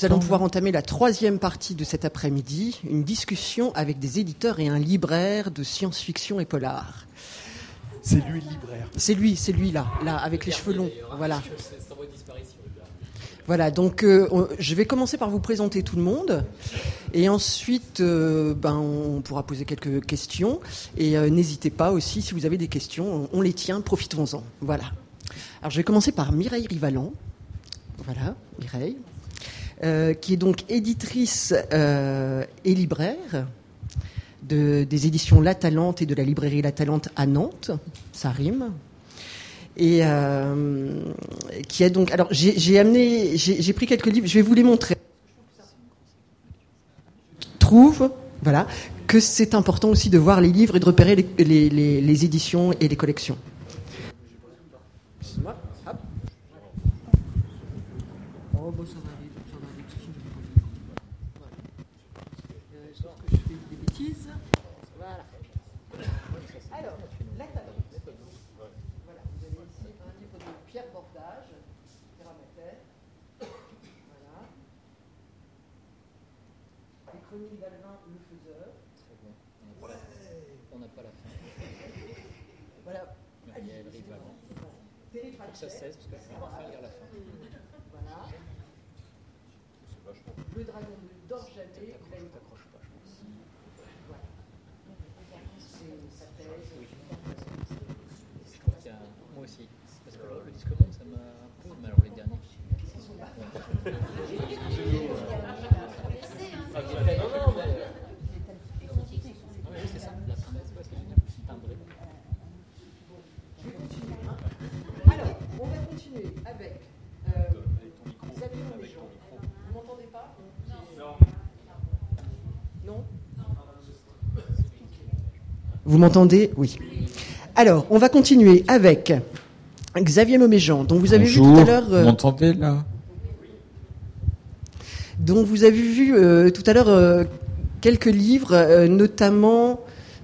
nous allons pouvoir entamer la troisième partie de cet après-midi, une discussion avec des éditeurs et un libraire de science-fiction et polar. C'est lui le libraire. C'est lui là, avec les cheveux longs. Voilà. Voilà, donc je vais commencer par vous présenter tout le monde et ensuite on pourra poser quelques questions et n'hésitez pas aussi si vous avez des questions, on les tient, profitons-en. Voilà. Alors je vais commencer par Mireille Rivalan. Voilà, Mireille, qui est donc éditrice et libraire des éditions La Talente et de la librairie La Talente à Nantes, ça rime. Et qui a donc, alors j'ai pris quelques livres, je vais vous les montrer. Je trouve, voilà, que c'est important aussi de voir les livres et de repérer les éditions et les collections. Excuse-moi. Hop. Oh, bon, ça va aller. Je pense que je fais des bêtises. Voilà. Alors, La Talente. Voilà, vous avez ici un livre de Pierre Bordage, Terramater. Voilà. Les Chroniques d'Alvin, Le Faiseur. Très bien. On n'a pas la fin. Voilà. Muriel Rivalan. Terry Pour ça 16, parce que je vais enfin lire la fin. Voilà. Le dragon d'Orjané. T'accroches pas, je pense. Voilà. C'est sa thèse. Oui. Je trouve qu'il y a moi aussi. Parce que le disque monde, ça m'a un peu. Mais alors les derniers. Qu'est-ce qu'ils sont là? Oui, c'est ça. La presse, c'est génial. Timbré. Je vais continuer. Alors, on va continuer avec Xavier Méjean. Vous m'entendez pas? Non. Vous m'entendez? Oui. Alors, on va continuer avec Xavier Moméjean, dont vous avez vu tout à l'heure. Vous m'entendez là? Dont vous avez vu tout à l'heure quelques livres, notamment.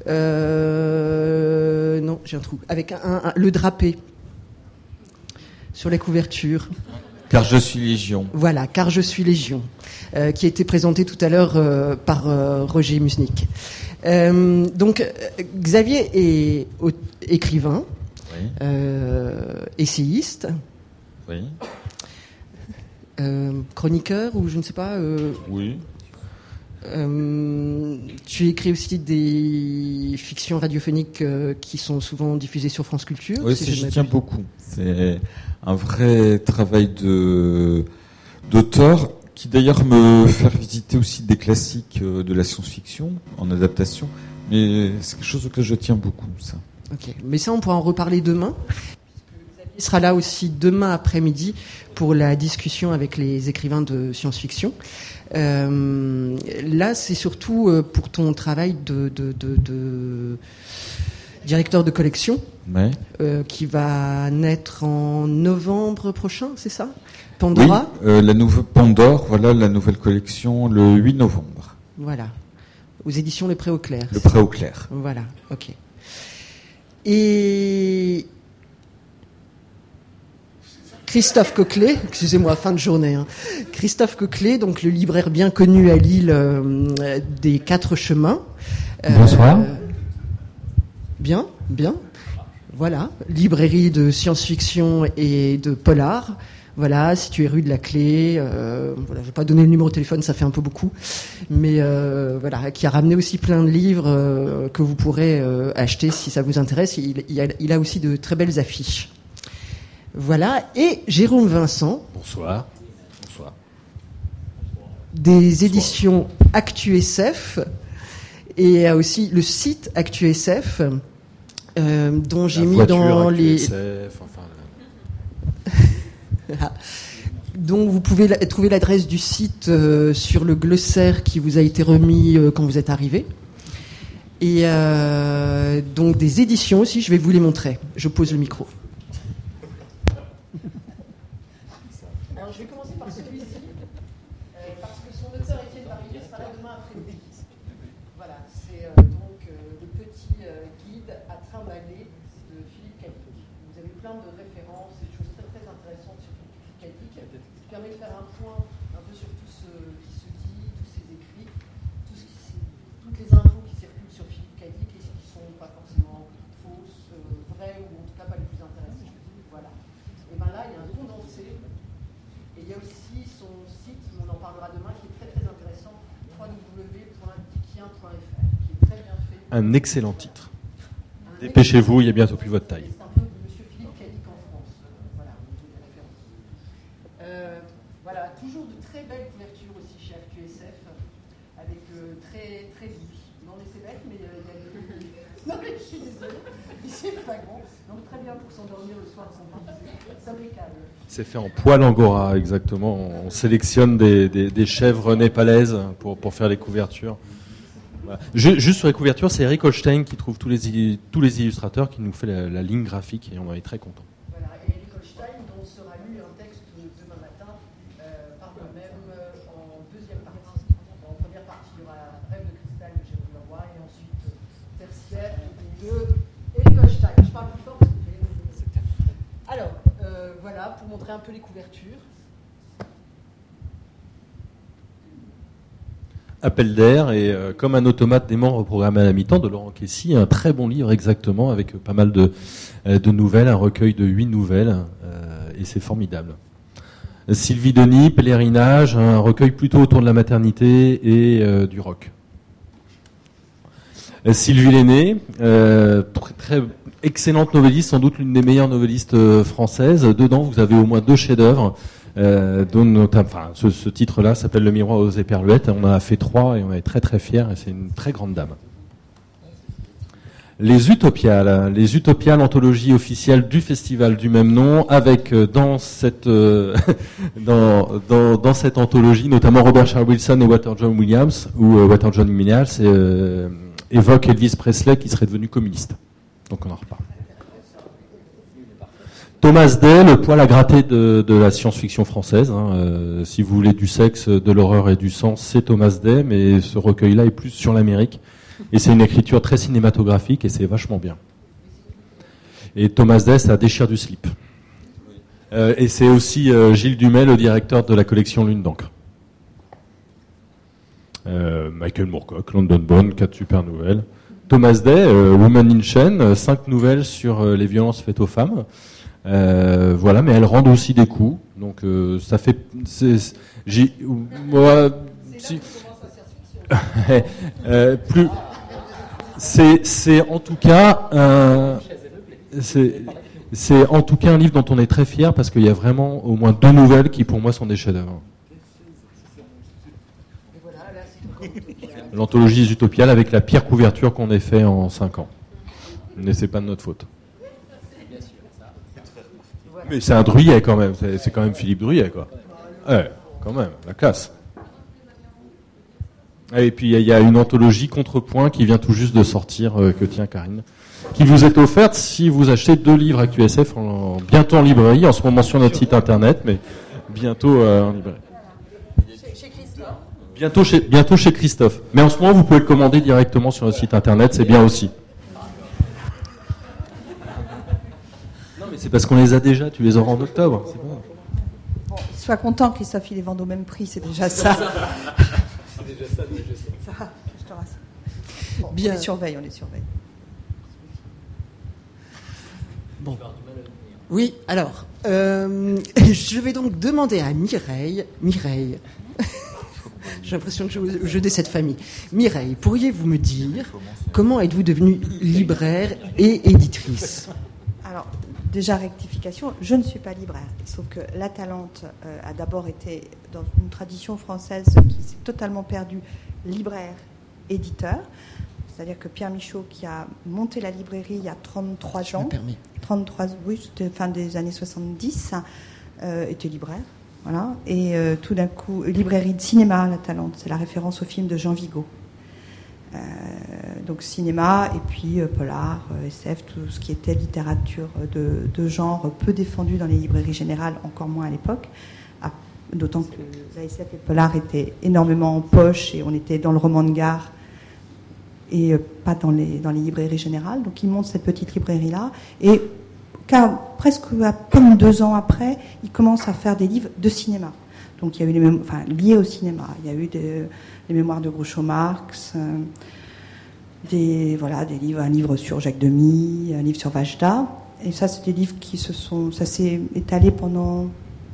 Non, j'ai un trou. Avec le drapé sur la couverture. Car je suis Légion. Voilà, Car je suis Légion, qui a été présenté tout à l'heure par Roger Musnick. Donc, Xavier est écrivain, Oui. essayiste, Oui. chroniqueur ou je ne sais pas. Oui. Tu écris aussi des fictions radiophoniques qui sont souvent diffusées sur France Culture. Oui, si j'y tiens beaucoup. C'est un vrai travail d'auteur qui d'ailleurs me fait visiter aussi des classiques de la science-fiction en adaptation. Mais c'est quelque chose auquel je tiens beaucoup, ça. Ok, mais ça on pourra en reparler demain. Il sera là aussi demain après-midi pour la discussion avec les écrivains de science-fiction. Là, c'est surtout pour ton travail de directeur de collection, Ouais. qui va naître en novembre prochain, c'est ça? Pandora. Oui, la nouvelle Pandore, voilà la nouvelle collection le 8 novembre. Voilà, aux éditions Le Pré au Clair. Le Pré au Clair. Voilà, ok. Et Christophe Coquelet, excusez-moi, fin de journée. Hein. Christophe Coquelet, donc le libraire bien connu à Lille des Quatre Chemins. Bonsoir. Bien. Voilà, librairie de science-fiction et de polar. Voilà, située rue de la Clé. Voilà, je vais pas donner le numéro de téléphone, ça fait un peu beaucoup, mais voilà, qui a ramené aussi plein de livres que vous pourrez acheter si ça vous intéresse. Il a aussi de très belles affiches. Voilà, et Jérôme Vincent. Bonsoir. Des éditions ActuSF et aussi le site ActuSF, dont j'ai mis dans les. Donc vous pouvez trouver l'adresse du site sur le glossaire qui vous a été remis quand vous êtes arrivé. Et donc des éditions aussi, je vais vous les montrer. Je pose le micro. Alors je vais commencer par celui-ci, parce que son auteur Étienne Barillé sera là demain après-midi. Voilà, c'est donc le petit guide à trimballer de Philippe Cadic. Vous avez plein de références et de choses très très intéressantes sur Philippe Cadic, qui permet de faire un point un peu sur tout ce un excellent titre. Dépêchez-vous, il y a bientôt plus votre taille. C'est un peu Monsieur Philippe qui a dit qu'en France. Voilà, au niveau des références. Voilà, toujours de très belles couvertures aussi chez FQSF, avec très très douces. Non, mais c'est bête, mais il y a des... Non, mais je suis désolée, c'est flagrant. Donc très bien pour s'endormir le soir sans baiser. C'est impeccable. C'est fait en poil angora, exactement. On sélectionne des chèvres népalaises pour faire les couvertures. Voilà. Juste sur les couvertures, c'est Eric Holstein qui trouve tous les illustrateurs, qui nous fait la ligne graphique, et on en est très content. Voilà, et Eric Holstein, dont sera lu un texte demain matin par moi-même en deuxième partie. En première partie, il y aura Rêve de cristal de Jérôme Leroy, et ensuite Tertiaire de Eric Holstein. Je parle plus fort parce que alors, voilà, pour montrer un peu les couvertures. Appel d'air et Comme un automate dément reprogrammé à la mi-temps de Laurent Kessy, un très bon livre exactement, avec pas mal de nouvelles, un recueil de 8 nouvelles, et c'est formidable. Sylvie Denis, Pèlerinage, un recueil plutôt autour de la maternité et du rock. Sylvie Lenné, très excellente novelliste, sans doute l'une des meilleures novellistes françaises. Dedans, vous avez au moins 2 chefs-d'œuvre. Ce titre-là s'appelle Le miroir aux éperluettes. On en a fait 3 et on est très très fiers. Et c'est une très grande dame. Les Utopiales, l'anthologie officielle du festival du même nom, avec dans cette anthologie notamment Robert Charles Wilson et Walter John Williams, où Walter John Williams évoque Elvis Presley qui serait devenu communiste. Donc on en reparle. Thomas Day, le poil à gratter de la science-fiction française. Si vous voulez du sexe, de l'horreur et du sang, c'est Thomas Day, mais ce recueil-là est plus sur l'Amérique. Et c'est une écriture très cinématographique et c'est vachement bien. Et Thomas Day, ça déchire du slip. Et c'est aussi Gilles Dumais, le directeur de la collection Lune d'encre. Michael Moorcock, London Bound, 4 super nouvelles. Thomas Day, Woman in Chain, 5 nouvelles sur les violences faites aux femmes. Voilà, mais elles rendent aussi des coups. Donc ça fait... plus... C'est en tout cas c'est en tout cas un livre dont on est très fier parce qu'il y a vraiment au moins 2 nouvelles qui pour moi sont des chefs-d'œuvre. L'anthologie Les Utopiales avec la pire couverture qu'on ait fait en 5 ans. Mais c'est pas de notre faute. Mais c'est un Druyet quand même. C'est quand même Philippe Druyet, quoi. Ouais, quand même, la classe. Et puis il y a une anthologie Contrepoint qui vient tout juste de sortir, que tient Karine, qui vous est offerte si vous achetez 2 livres à QSF bientôt en librairie, en ce moment sur notre site internet, mais bientôt en librairie. Chez Christophe. Bientôt chez Christophe. Mais en ce moment, vous pouvez le commander directement sur notre site internet, c'est bien aussi. Non, mais c'est parce qu'on les a déjà, tu les auras en octobre. C'est bon. Bon, sois content, Christophe, il les vend au même prix, c'est déjà ça. C'est déjà ça, Ça, je te rassure. Bon, Bien. on les surveille. Bon. Oui, alors, je vais donc demander à Mireille, j'ai l'impression que je décède famille. Mireille, pourriez-vous me dire comment êtes-vous devenue libraire et éditrice ? Alors, déjà rectification, je ne suis pas libraire. Sauf que La Talente a d'abord été dans une tradition française qui s'est totalement perdue, libraire, éditeur. C'est-à-dire que Pierre Michaud, qui a monté la librairie il y a 33 ans, 33, oui, c'était fin des années 70, était libraire. Voilà. Et tout d'un coup, librairie de cinéma, La Talente, c'est la référence au film de Jean Vigo. Donc cinéma, et puis polar, SF, tout ce qui était littérature de genre peu défendue dans les librairies générales, encore moins à l'époque. D'autant que la SF et le polar étaient énormément en poche et on était dans le roman de gare et pas dans les librairies générales. Donc il monte cette petite librairie-là et presque comme 2 ans après, il commence à faire des livres de cinéma. Donc il y a eu liés au cinéma. Il y a eu les mémoires de Groucho Marx, des livres, un livre sur Jacques Demy, un livre sur Vajda. Et ça, c'est des livres ça s'est étalé pendant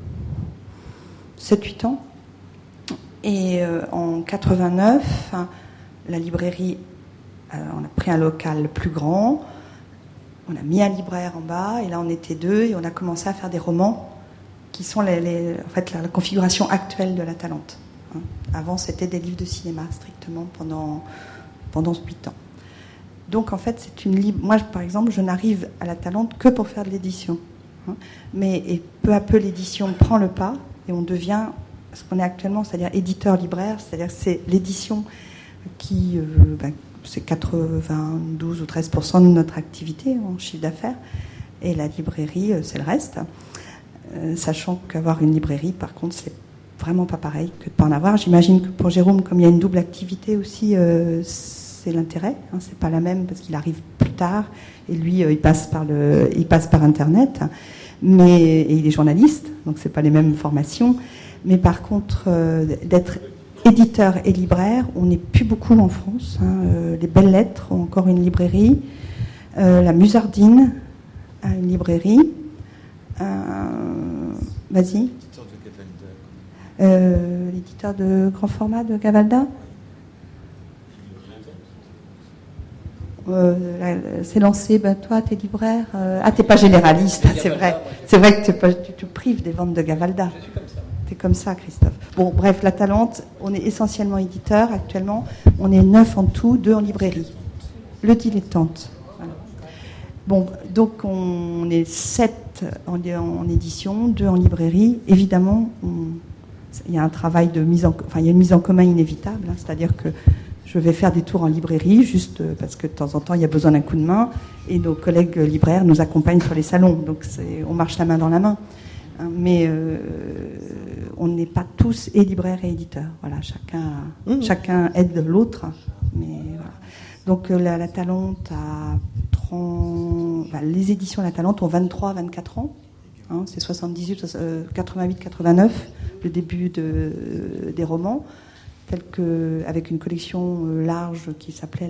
7-8 ans. Et en 89, la librairie on a pris un local plus grand, on a mis un libraire en bas, et là on était 2, et on a commencé à faire des romans qui sont en fait la configuration actuelle de la Talente. Hein. Avant, c'était des livres de cinéma, strictement, pendant 8 ans. Donc, en fait, moi, par exemple, je n'arrive à la Talente que pour faire de l'édition. Hein. Et peu à peu, l'édition prend le pas, et on devient ce qu'on est actuellement, c'est-à-dire éditeur-libraire, c'est-à-dire que c'est l'édition qui... c'est 92 ou 13% de notre activité en chiffre d'affaires, et la librairie, c'est le reste. Sachant qu'avoir une librairie, par contre, c'est vraiment pas pareil que de ne pas en avoir. J'imagine que pour Jérôme, comme il y a une double activité aussi, c'est l'intérêt. Hein, c'est pas la même parce qu'il arrive plus tard et lui, il passe par Internet. Et il est journaliste, donc c'est pas les mêmes formations. Mais par contre, d'être éditeur et libraire, on n'est plus beaucoup en France. Hein. Les Belles Lettres ont encore une librairie. La Musardine a une librairie. Vas-y. L'éditeur de grand format de Gavalda. C'est lancé, toi, t'es libraire. T'es pas généraliste, c'est vrai. C'est vrai que tu te prives des ventes de Gavalda. Je suis comme ça. T'es comme ça, Christophe. Bon, bref, la Talente, on est essentiellement éditeur actuellement. On est 9 en tout, 2 en librairie. Le Dilettante. Voilà. Bon, donc on est 7 en édition, 2 en librairie. Évidemment, il y a un travail de mise en commun inévitable. Hein, c'est-à-dire que je vais faire des tours en librairie, juste parce que de temps en temps, il y a besoin d'un coup de main. Et nos collègues libraires nous accompagnent sur les salons. Donc on marche la main dans la main. Hein, mais on n'est pas tous et libraires et éditeurs. Voilà, chacun aide l'autre. Mais voilà. Donc la Talente a 30... les éditions La Talente ont 23 à 24 ans. Hein, c'est 78, 88, 89, le début des romans, avec une collection large qui s'appelait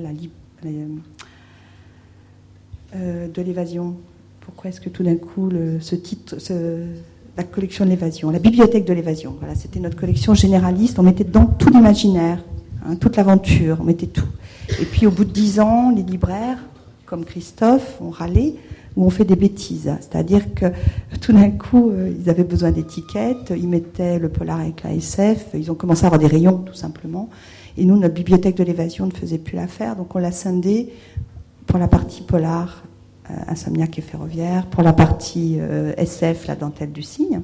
de l'évasion. Pourquoi est-ce que tout d'un coup ce titre, la collection de l'évasion, la bibliothèque de l'évasion, voilà, c'était notre collection généraliste, on mettait dedans tout l'imaginaire, hein, toute l'aventure, on mettait tout. Et puis au bout de 10 ans, les libraires, comme Christophe, ont râlé, ou ont fait des bêtises. C'est-à-dire que tout d'un coup, ils avaient besoin d'étiquettes, ils mettaient le polar avec la SF, ils ont commencé à avoir des rayons, tout simplement. Et nous, notre bibliothèque de l'évasion ne faisait plus l'affaire, donc on l'a scindée pour la partie polar, Insomniaque et Ferroviaire, pour la partie SF, la dentelle du cygne.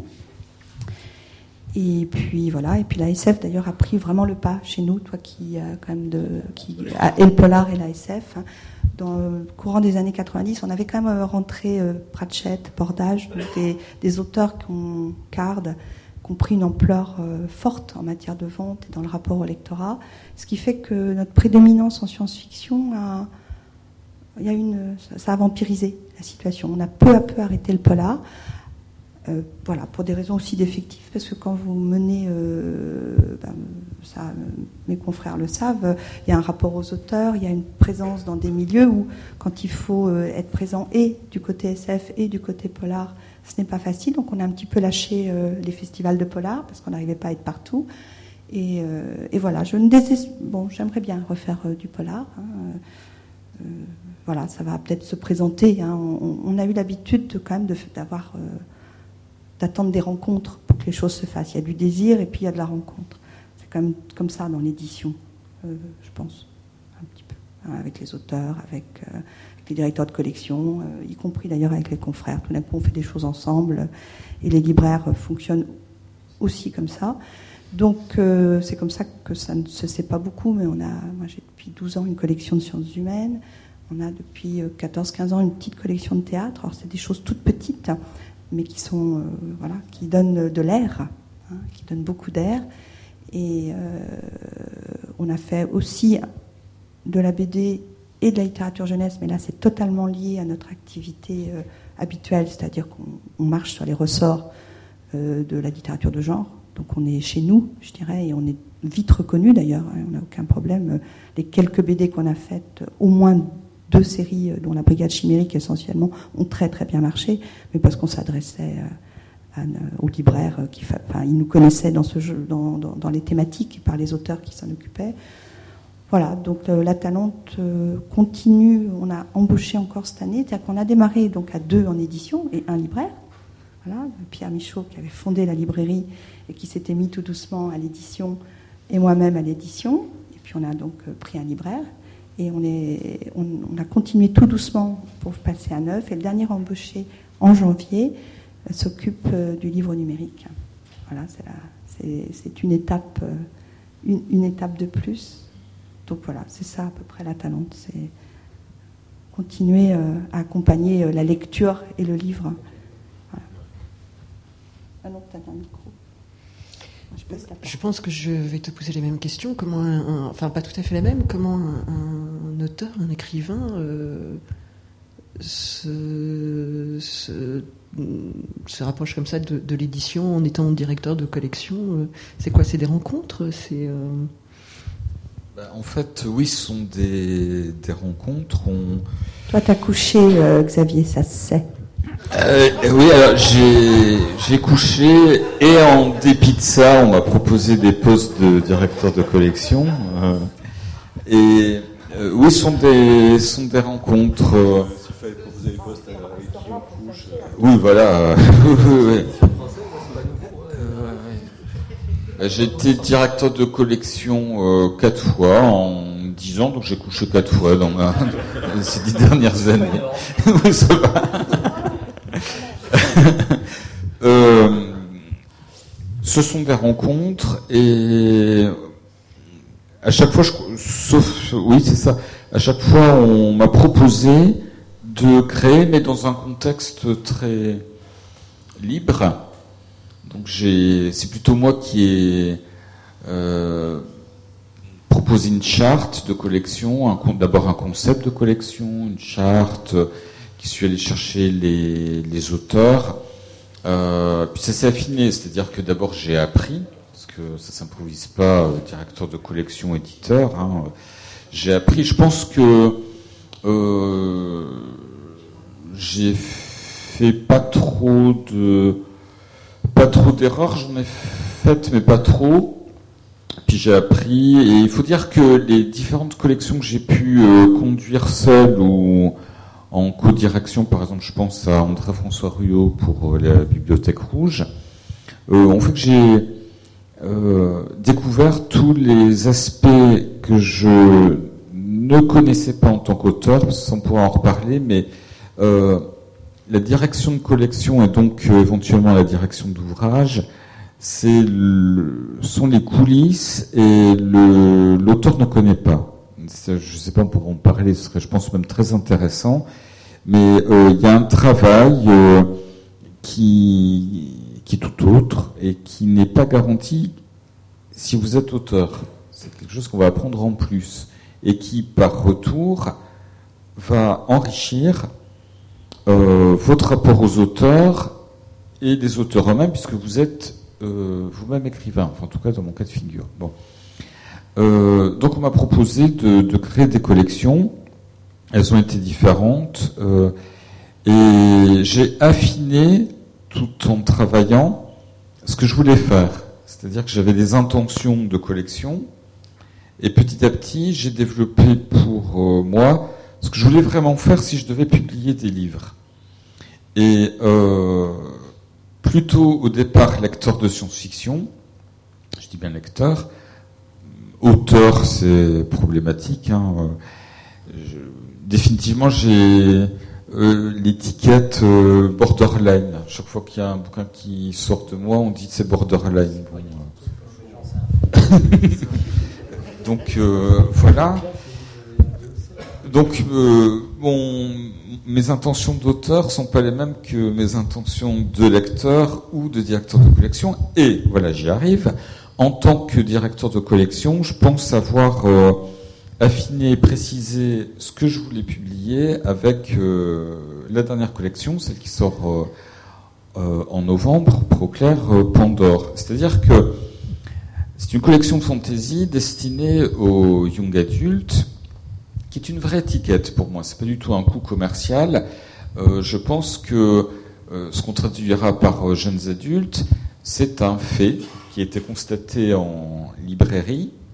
Et puis voilà, et puis la SF d'ailleurs a pris vraiment le pas chez nous, toi qui quand même et le polar et la SF. Hein. Dans le courant des années 90, on avait quand même rentré Pratchett, Bordage, des auteurs qui ont pris une ampleur forte en matière de vente et dans le rapport au lectorat, ce qui fait que notre prédominance en science-fiction ça a vampirisé la situation. On a peu à peu arrêté le polar. Voilà, pour des raisons aussi d'effectifs, parce que quand vous menez, mes confrères le savent, il y a un rapport aux auteurs, il y a une présence dans des milieux où, quand il faut être présent et du côté SF et du côté polar, ce n'est pas facile. Donc on a un petit peu lâché les festivals de polar, parce qu'on n'arrivait pas à être partout. Et voilà, j'aimerais bien refaire du polar. Hein. Voilà, ça va peut-être se présenter. Hein. On a eu l'habitude quand même d'attendre des rencontres pour que les choses se fassent. Il y a du désir et puis il y a de la rencontre. C'est quand même comme ça dans l'édition, je pense, un petit peu, hein, avec les auteurs, avec les directeurs de collection, y compris d'ailleurs avec les confrères. Tout d'un coup, on fait des choses ensemble et les libraires fonctionnent aussi comme ça. Donc, c'est comme ça que ça ne se sait pas beaucoup, mais moi j'ai depuis 12 ans une collection de sciences humaines. On a depuis 14-15 ans une petite collection de théâtre. Alors, c'est des choses toutes petites, mais qui sont qui donnent de l'air, hein, qui donnent beaucoup d'air. Et on a fait aussi de la BD et de la littérature jeunesse, mais là c'est totalement lié à notre activité habituelle, c'est-à-dire qu'on marche sur les ressorts de la littérature de genre. Donc on est chez nous, je dirais, et on est vite reconnu d'ailleurs, hein, on n'a aucun problème. Les quelques BD qu'on a faites, au moins 2 séries, dont la Brigade Chimérique essentiellement, ont très très bien marché, mais parce qu'on s'adressait aux libraires, ils nous connaissaient dans ce jeu, dans les thématiques, par les auteurs qui s'en occupaient. Voilà, donc la Talente continue, on a embauché encore cette année, c'est-à-dire qu'on a démarré donc à 2 en édition et 1 libraire. Voilà, Pierre Michaud qui avait fondé la librairie et qui s'était mis tout doucement à l'édition et moi-même à l'édition. Et puis on a donc pris un libraire et on a continué tout doucement pour passer à 9. Et le dernier embauché en janvier s'occupe du livre numérique. Voilà, c'est une étape de plus. Donc voilà, c'est ça à peu près la Talente, c'est continuer à accompagner la lecture et le livre. Voilà. Ah non, tu as un micro. Je pense que je vais te poser les mêmes questions. Comment enfin pas tout à fait les mêmes. Comment un auteur, un écrivain se rapproche comme ça de l'édition en étant directeur de collection. C'est quoi? C'est des rencontres? En fait, oui, ce sont des rencontres. Toi, t'as couché, Xavier, ça se sait. Oui, alors j'ai couché et en dépit de ça, on m'a proposé des postes de directeur de collection. Oui, ce sont des rencontres. S'il fallait proposer des postes avec qui on couche. Oui, voilà. J'ai été directeur de collection 4 fois en 10 ans, donc j'ai couché 4 fois dans ces 10 dernières années. Oui, ça va. Ce sont des rencontres et à chaque fois, oui, c'est ça. À chaque fois, on m'a proposé de créer, mais dans un contexte très libre. Donc c'est plutôt moi qui ai proposé une charte de collection, d'abord un concept de collection, une charte, qui suis allé chercher les auteurs. Puis ça s'est affiné, c'est-à-dire que d'abord j'ai appris, parce que ça s'improvise pas, directeur de collection, éditeur. Hein. J'ai appris, je pense que j'ai fait pas trop d'erreurs, j'en ai faites, mais pas trop. Puis j'ai appris, et il faut dire que les différentes collections que j'ai pu conduire seul ou en co-direction, par exemple, je pense à André-François Ruot pour la Bibliothèque Rouge, ont fait que j'ai découvert tous les aspects que je ne connaissais pas en tant qu'auteur, sans pouvoir en reparler, mais la direction de collection et donc éventuellement la direction d'ouvrage, sont les coulisses et l'auteur ne connaît pas. Je ne sais pas, on pourra en parler, ce serait, je pense, même très intéressant. Mais il y a un travail qui est tout autre et qui n'est pas garanti si vous êtes auteur. C'est quelque chose qu'on va apprendre en plus et qui, par retour, va enrichir votre rapport aux auteurs et les auteurs eux-mêmes, puisque vous êtes vous-même écrivain, enfin en tout cas dans mon cas de figure. Bon. Donc on m'a proposé de créer des collections. Elles ont été différentes et j'ai affiné tout en travaillant ce que je voulais faire. C'est-à-dire que j'avais des intentions de collection et petit à petit j'ai développé pour moi ce que je voulais vraiment faire si je devais publier des livres. Et plutôt au départ lecteur de science-fiction, je dis bien lecteur, auteur c'est problématique, hein. Définitivement j'ai l'étiquette borderline. Chaque fois qu'il y a un bouquin qui sort de moi, on dit que c'est borderline. Donc voilà. Donc mes intentions d'auteur sont pas les mêmes que mes intentions de lecteur ou de directeur de collection. Et voilà, j'y arrive. En tant que directeur de collection, je pense avoir affiné et précisé ce que je voulais publier avec la dernière collection, celle qui sort en novembre, Proclair, Pandore. C'est-à-dire que c'est une collection de fantasy destinée aux young adultes, qui est une vraie étiquette pour moi. C'est pas du tout un coup commercial. Je pense que ce qu'on traduira par jeunes adultes, c'est un fait qui a été constaté en librairie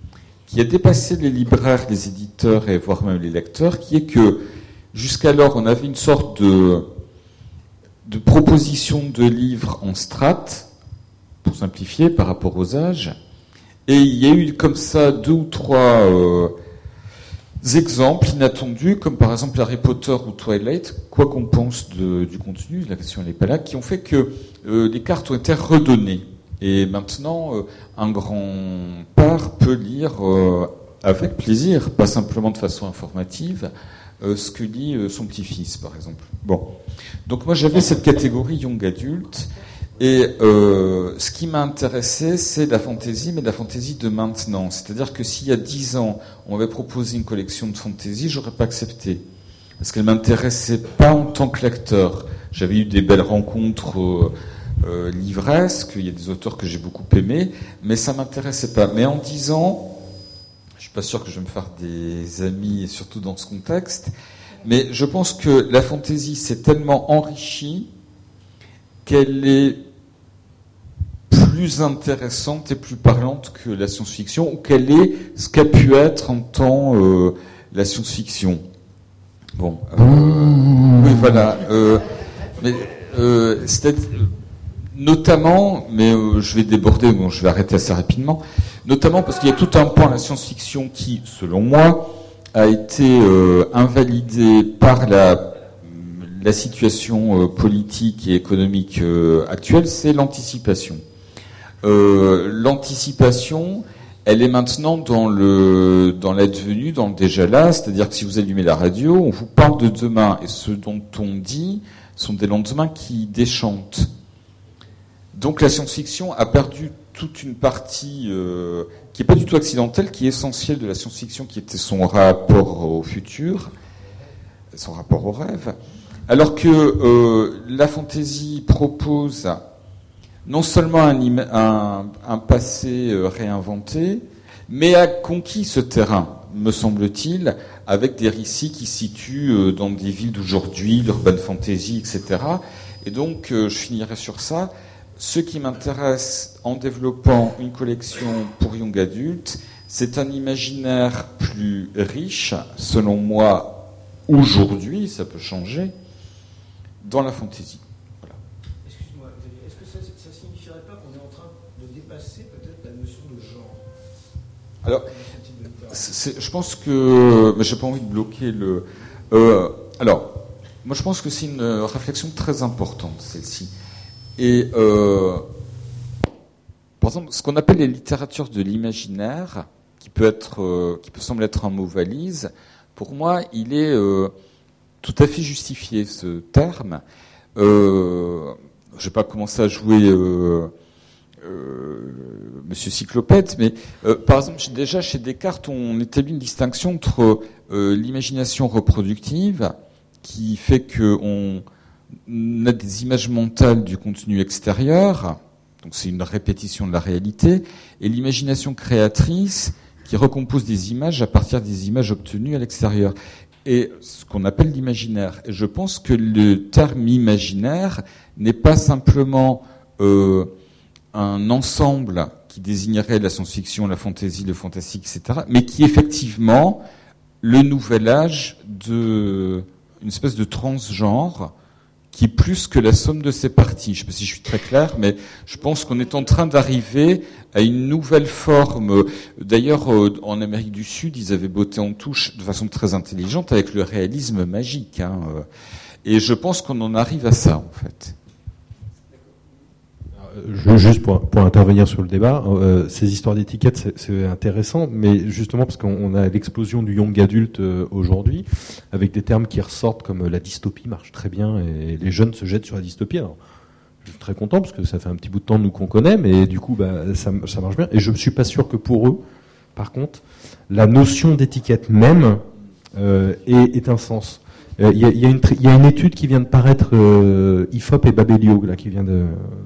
qui a dépassé les libraires, les éditeurs et voire même les lecteurs, qui est que jusqu'alors on avait une sorte de proposition de livres en strates, pour simplifier par rapport aux âges, et il y a eu comme ça 2 ou 3 exemples inattendus, comme par exemple Harry Potter ou Twilight, quoi qu'on pense du contenu, la question n'est pas là, qui ont fait que les cartes ont été redonnées. Et maintenant, un grand-père peut lire avec plaisir, pas simplement de façon informative, ce que lit son petit-fils, par exemple. Bon. Donc moi, j'avais cette catégorie young adulte, et ce qui m'a intéressé, c'est la fantaisie, mais la fantaisie de maintenant. C'est-à-dire que s'il y a 10 ans, on m'avait proposé une collection de fantaisie, j'aurais pas accepté. Parce qu'elle m'intéressait pas en tant que lecteur. J'avais eu des belles rencontres livresques, il y a des auteurs que j'ai beaucoup aimés, mais ça m'intéressait pas. Mais en 10 ans, je suis pas sûr que je vais me faire des amis, surtout dans ce contexte, mais je pense que la fantaisie s'est tellement enrichie qu'elle est plus intéressante et plus parlante que la science-fiction, ou qu'elle est ce qu'a pu être en temps la science-fiction. Bon, oui, voilà. Mais notamment, mais je vais déborder, bon, je vais arrêter assez rapidement. Notamment parce qu'il y a tout un pan à la science-fiction qui, selon moi, a été invalidé par la situation politique et économique actuelle, c'est l'anticipation. L'anticipation, elle est maintenant dans l'advenu, dans le déjà là, c'est-à-dire que si vous allumez la radio, on vous parle de demain, et ce dont on dit sont des lendemains qui déchantent. Donc la science-fiction a perdu toute une partie qui n'est pas du tout accidentelle, qui est essentielle de la science-fiction, qui était son rapport au futur, son rapport au rêve. Alors que la fantaisie propose non seulement un passé réinventé, mais a conquis ce terrain, me semble-t-il, avec des récits qui se situent dans des villes d'aujourd'hui, l'urban fantasy, etc. Et donc, je finirai sur ça. Ce qui m'intéresse en développant une collection pour young adultes, c'est un imaginaire plus riche, selon moi, aujourd'hui, ça peut changer, dans la fantaisie. Voilà. Excuse-moi, est-ce que ça signifierait pas qu'on est en train de dépasser peut-être la notion de genre ? Alors, je pense que... Mais j'ai pas envie de bloquer le... alors, moi je pense que c'est une réflexion très importante, celle-ci. Et, par exemple, ce qu'on appelle les littératures de l'imaginaire, qui peut sembler être un mot valise, pour moi, il est tout à fait justifié, ce terme. Je vais pas commencer à jouer Monsieur Cyclopète, mais par exemple, déjà chez Descartes, on établit une distinction entre l'imagination reproductive, qui fait qu'on a des images mentales du contenu extérieur, donc c'est une répétition de la réalité, et l'imagination créatrice, qui recompose des images à partir des images obtenues à l'extérieur. Et ce qu'on appelle l'imaginaire. Et je pense que le terme imaginaire n'est pas simplement un ensemble qui désignerait la science-fiction, la fantaisie, le fantastique, etc., mais qui est effectivement le nouvel âge d'une espèce de transgenre qui est plus que la somme de ses parties. Je ne sais pas si je suis très clair, mais je pense qu'on est en train d'arriver à une nouvelle forme. D'ailleurs, en Amérique du Sud, ils avaient botté en touche de façon très intelligente avec le réalisme magique. Et je pense qu'on en arrive à ça, en fait. Juste pour intervenir sur le débat, ces histoires d'étiquettes, c'est intéressant, mais justement parce qu'on a l'explosion du young adulte aujourd'hui, avec des termes qui ressortent comme la dystopie marche très bien, et les jeunes se jettent sur la dystopie. Alors, je suis très content, parce que ça fait un petit bout de temps nous qu'on connaît, mais du coup, ça marche bien, et je ne suis pas sûr que pour eux, par contre, la notion d'étiquette même ait un sens. Il y a une étude qui vient de paraître, IFOP et Babelio, là, qui vient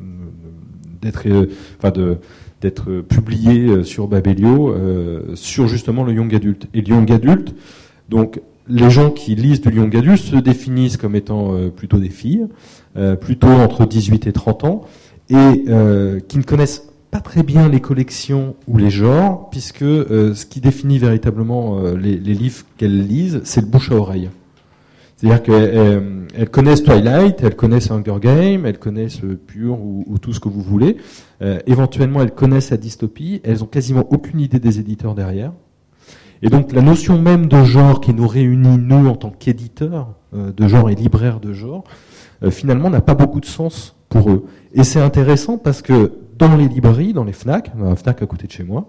d'être publié sur Babelio, sur justement le young adulte. Et le young adulte, donc les gens qui lisent du young adulte se définissent comme étant plutôt des filles, plutôt entre 18 et 30 ans, et qui ne connaissent pas très bien les collections ou les genres, puisque ce qui définit véritablement les livres qu'elles lisent, c'est le bouche à oreille. C'est-à-dire qu'elles connaissent Twilight, elles connaissent Hunger Games, elles connaissent Pure ou tout ce que vous voulez. Éventuellement, elles connaissent la dystopie. Elles ont quasiment aucune idée des éditeurs derrière. Et donc, la notion même de genre qui nous réunit, nous, en tant qu'éditeurs de genre et libraires de genre, finalement, n'a pas beaucoup de sens pour eux. Et c'est intéressant parce que dans les librairies, dans les FNAC, dans la FNAC à côté de chez moi,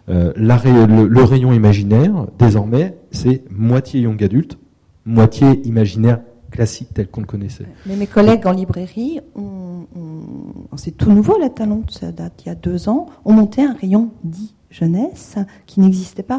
le rayon imaginaire, désormais, c'est moitié young adulte, moitié imaginaire classique tel qu'on le connaissait. Mais mes collègues en librairie, c'est tout nouveau la Talente, ça date il y a 2 ans, ont monté un rayon dit jeunesse qui n'existait pas.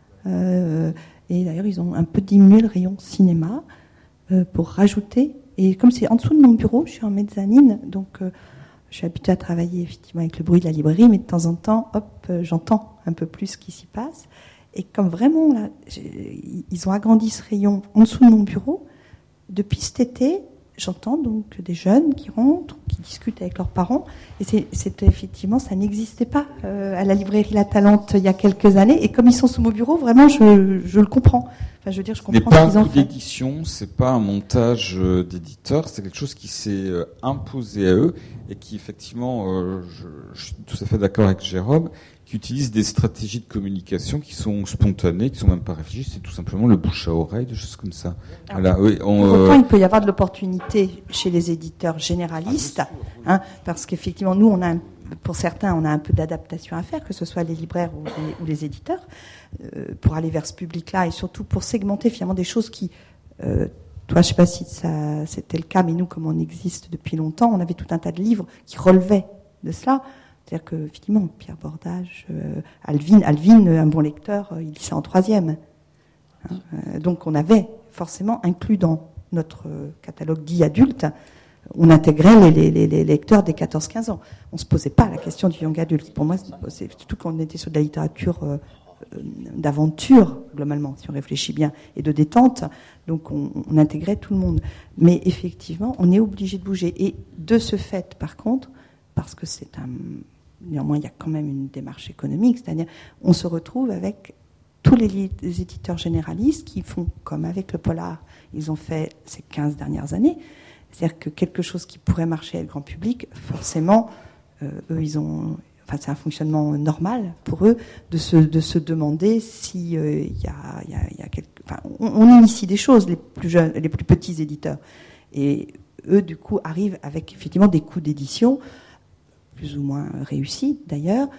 Et d'ailleurs, ils ont un peu diminué le rayon cinéma pour rajouter. Et comme c'est en dessous de mon bureau, je suis en mezzanine, donc je suis habituée à travailler effectivement avec le bruit de la librairie, mais de temps en temps, j'entends un peu plus ce qui s'y passe. Et comme vraiment, là, ils ont agrandi ce rayon en dessous de mon bureau, depuis cet été, j'entends donc des jeunes qui rentrent, qui discutent avec leurs parents. Et c'est effectivement, ça n'existait pas à la librairie La Talente il y a quelques années. Et comme ils sont sous mon bureau, vraiment, je le comprends. Enfin, je veux dire, je comprends ce qu'ils ont fait. C'est pas un coup d'édition, c'est pas un montage d'éditeur, c'est quelque chose qui s'est imposé à eux et qui, effectivement, je suis tout à fait d'accord avec Jérôme, qui utilisent des stratégies de communication qui sont spontanées, qui sont même pas réfléchies, c'est tout simplement le bouche à oreille, des choses comme ça. Voilà, oui, pour autant, il peut y avoir de l'opportunité chez les éditeurs généralistes, parce qu'effectivement, nous, pour certains, on a un peu d'adaptation à faire, que ce soit les libraires ou les éditeurs, pour aller vers ce public-là, et surtout pour segmenter finalement des choses qui... toi, je sais pas si c'était le cas, mais nous, comme on existe depuis longtemps, on avait tout un tas de livres qui relevaient de cela. C'est-à-dire que, effectivement, Pierre Bordage, Alvin, un bon lecteur, il lit ça en 3e. Donc on avait forcément inclus dans notre catalogue dit adulte, on intégrait les lecteurs des 14-15 ans. On ne se posait pas la question du young adulte. Pour moi, c'est surtout quand on était sur de la littérature d'aventure, globalement, si on réfléchit bien, et de détente. Donc on intégrait tout le monde. Mais effectivement, on est obligé de bouger. Et de ce fait, par contre, parce que néanmoins, il y a quand même une démarche économique, c'est-à-dire on se retrouve avec tous les éditeurs généralistes qui font comme avec le polar, ils ont fait ces 15 dernières années, c'est-à-dire que quelque chose qui pourrait marcher avec le grand public, forcément, eux, c'est un fonctionnement normal pour eux de se demander si il y a on initie des choses, les plus jeunes, les plus petits éditeurs, et eux du coup arrivent avec effectivement des coûts d'édition plus ou moins réussi d'ailleurs,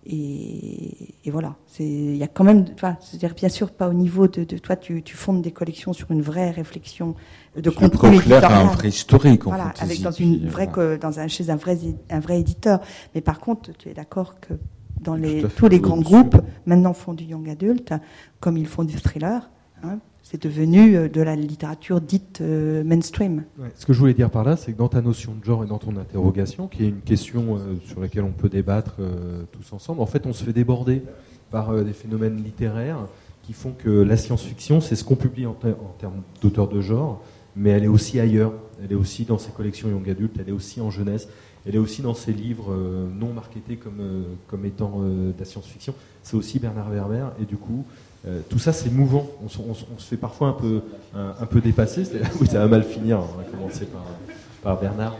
et voilà. Il y a quand même, c'est-à-dire bien sûr pas au niveau de toi, tu fondes des collections sur une vraie réflexion de contenu éditorial. Un vrai historique, voilà, avec chez un vrai éditeur. Mais par contre, tu es d'accord que dans tous les grands groupes maintenant font du young adult, comme ils font du thriller. C'est devenu de la littérature dite mainstream. Ouais, ce que je voulais dire par là, c'est que dans ta notion de genre et dans ton interrogation, qui est une question sur laquelle on peut débattre tous ensemble, en fait, on se fait déborder par des phénomènes littéraires qui font que la science-fiction, c'est ce qu'on publie en termes d'auteurs de genre, mais elle est aussi ailleurs. Elle est aussi dans ses collections young adultes, elle est aussi en jeunesse, elle est aussi dans ses livres non marketés comme étant de la science-fiction. C'est aussi Bernard Werber, et du coup... tout ça, c'est mouvant. On se fait parfois un peu dépasser. Oui, ça va mal finir. On va commencer par Bernard.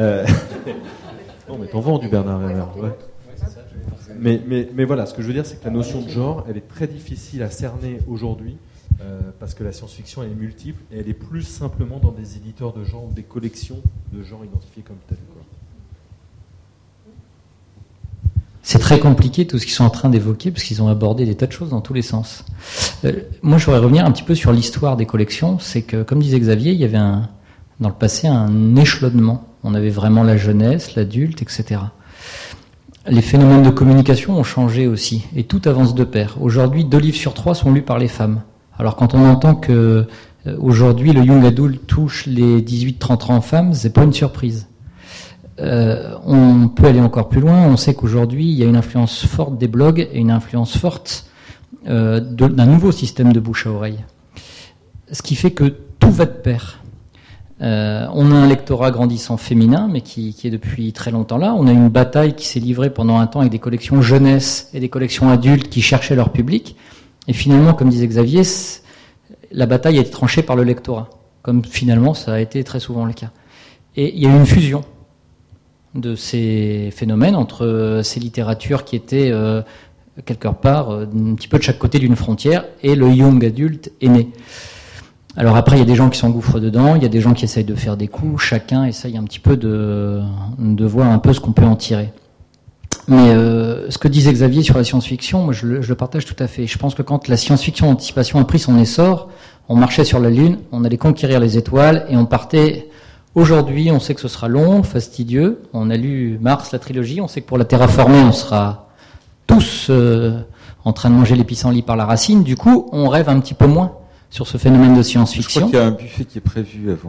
Non, mais t'en vends du Bernard Werber. Ouais. Mais voilà, ce que je veux dire, c'est que la notion de genre, elle est très difficile à cerner aujourd'hui parce que la science-fiction, elle est multiple et elle est plus simplement dans des éditeurs de genre, des collections de genre identifiés comme tels. C'est très compliqué tout ce qu'ils sont en train d'évoquer parce qu'ils ont abordé des tas de choses dans tous les sens. Moi, je voudrais revenir un petit peu sur l'histoire des collections. C'est que, comme disait Xavier, il y avait dans le passé un échelonnement. On avait vraiment la jeunesse, l'adulte, etc. Les phénomènes de communication ont changé aussi et tout avance de pair. Aujourd'hui, 2 livres sur 3 sont lus par les femmes. Alors quand on entend que aujourd'hui le young adult touche les 18-30 ans femmes, c'est pas une surprise. On peut aller encore plus loin. On sait qu'aujourd'hui, il y a une influence forte des blogs et une influence forte d'un nouveau système de bouche à oreille. Ce qui fait que tout va de pair. On a un lectorat grandissant féminin, mais qui est depuis très longtemps là. On a une bataille qui s'est livrée pendant un temps avec des collections jeunesse et des collections adultes qui cherchaient leur public. Et finalement, comme disait Xavier, la bataille a été tranchée par le lectorat, comme finalement ça a été très souvent le cas. Et il y a eu une fusion de ces phénomènes entre ces littératures qui étaient quelque part un petit peu de chaque côté d'une frontière et le young adulte est né. Alors après, il y a des gens qui s'engouffrent dedans, il y a des gens qui essayent de faire des coups, chacun essaye un petit peu de voir un peu ce qu'on peut en tirer. Mais ce que disait Xavier sur la science-fiction, moi je le partage tout à fait. Je pense que quand la science-fiction d'anticipation a pris son essor, on marchait sur la Lune, on allait conquérir les étoiles et on partait. Aujourd'hui, on sait que ce sera long, fastidieux. On a lu Mars, la trilogie, on sait que pour la terraformer, on sera tous en train de manger les pissenlits par la racine. Du coup, on rêve un petit peu moins sur ce phénomène de science-fiction. Je crois qu'il y a un buffet qui est prévu avant.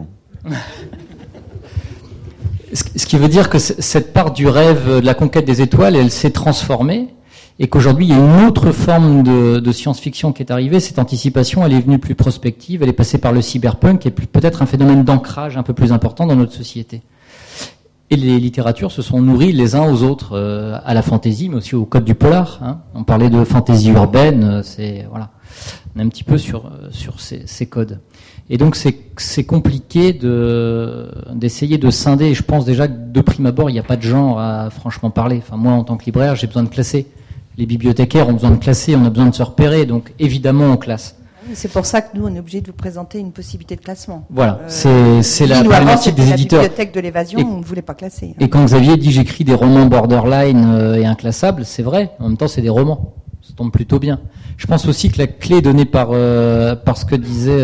Ce qui veut dire que cette part du rêve de la conquête des étoiles, elle s'est transformée et qu'aujourd'hui, il y a une autre forme de science-fiction qui est arrivée. Cette anticipation, elle est venue plus prospective, elle est passée par le cyberpunk et peut-être un phénomène d'ancrage un peu plus important dans notre société. Et les littératures se sont nourries les uns aux autres, à la fantaisie, mais aussi au code du polar. Hein. On parlait de fantaisie urbaine, voilà. On est un petit peu sur ces codes. Et donc c'est compliqué d'essayer de scinder. Et je pense déjà que de prime abord, il n'y a pas de genre à franchement parler. Enfin, moi, en tant que libraire, j'ai besoin de classer. Les bibliothécaires ont besoin de classer, on a besoin de se repérer. Donc évidemment, on classe. C'est pour ça que nous, on est obligé de vous présenter une possibilité de classement. Voilà, c'est la problématique des éditeurs. La bibliothèque de l'évasion, on ne voulait pas classer. Et quand Xavier dit j'écris des romans borderline et inclassables, c'est vrai. En même temps, c'est des romans. Ça tombe plutôt bien. Je pense aussi que la clé donnée par ce que disait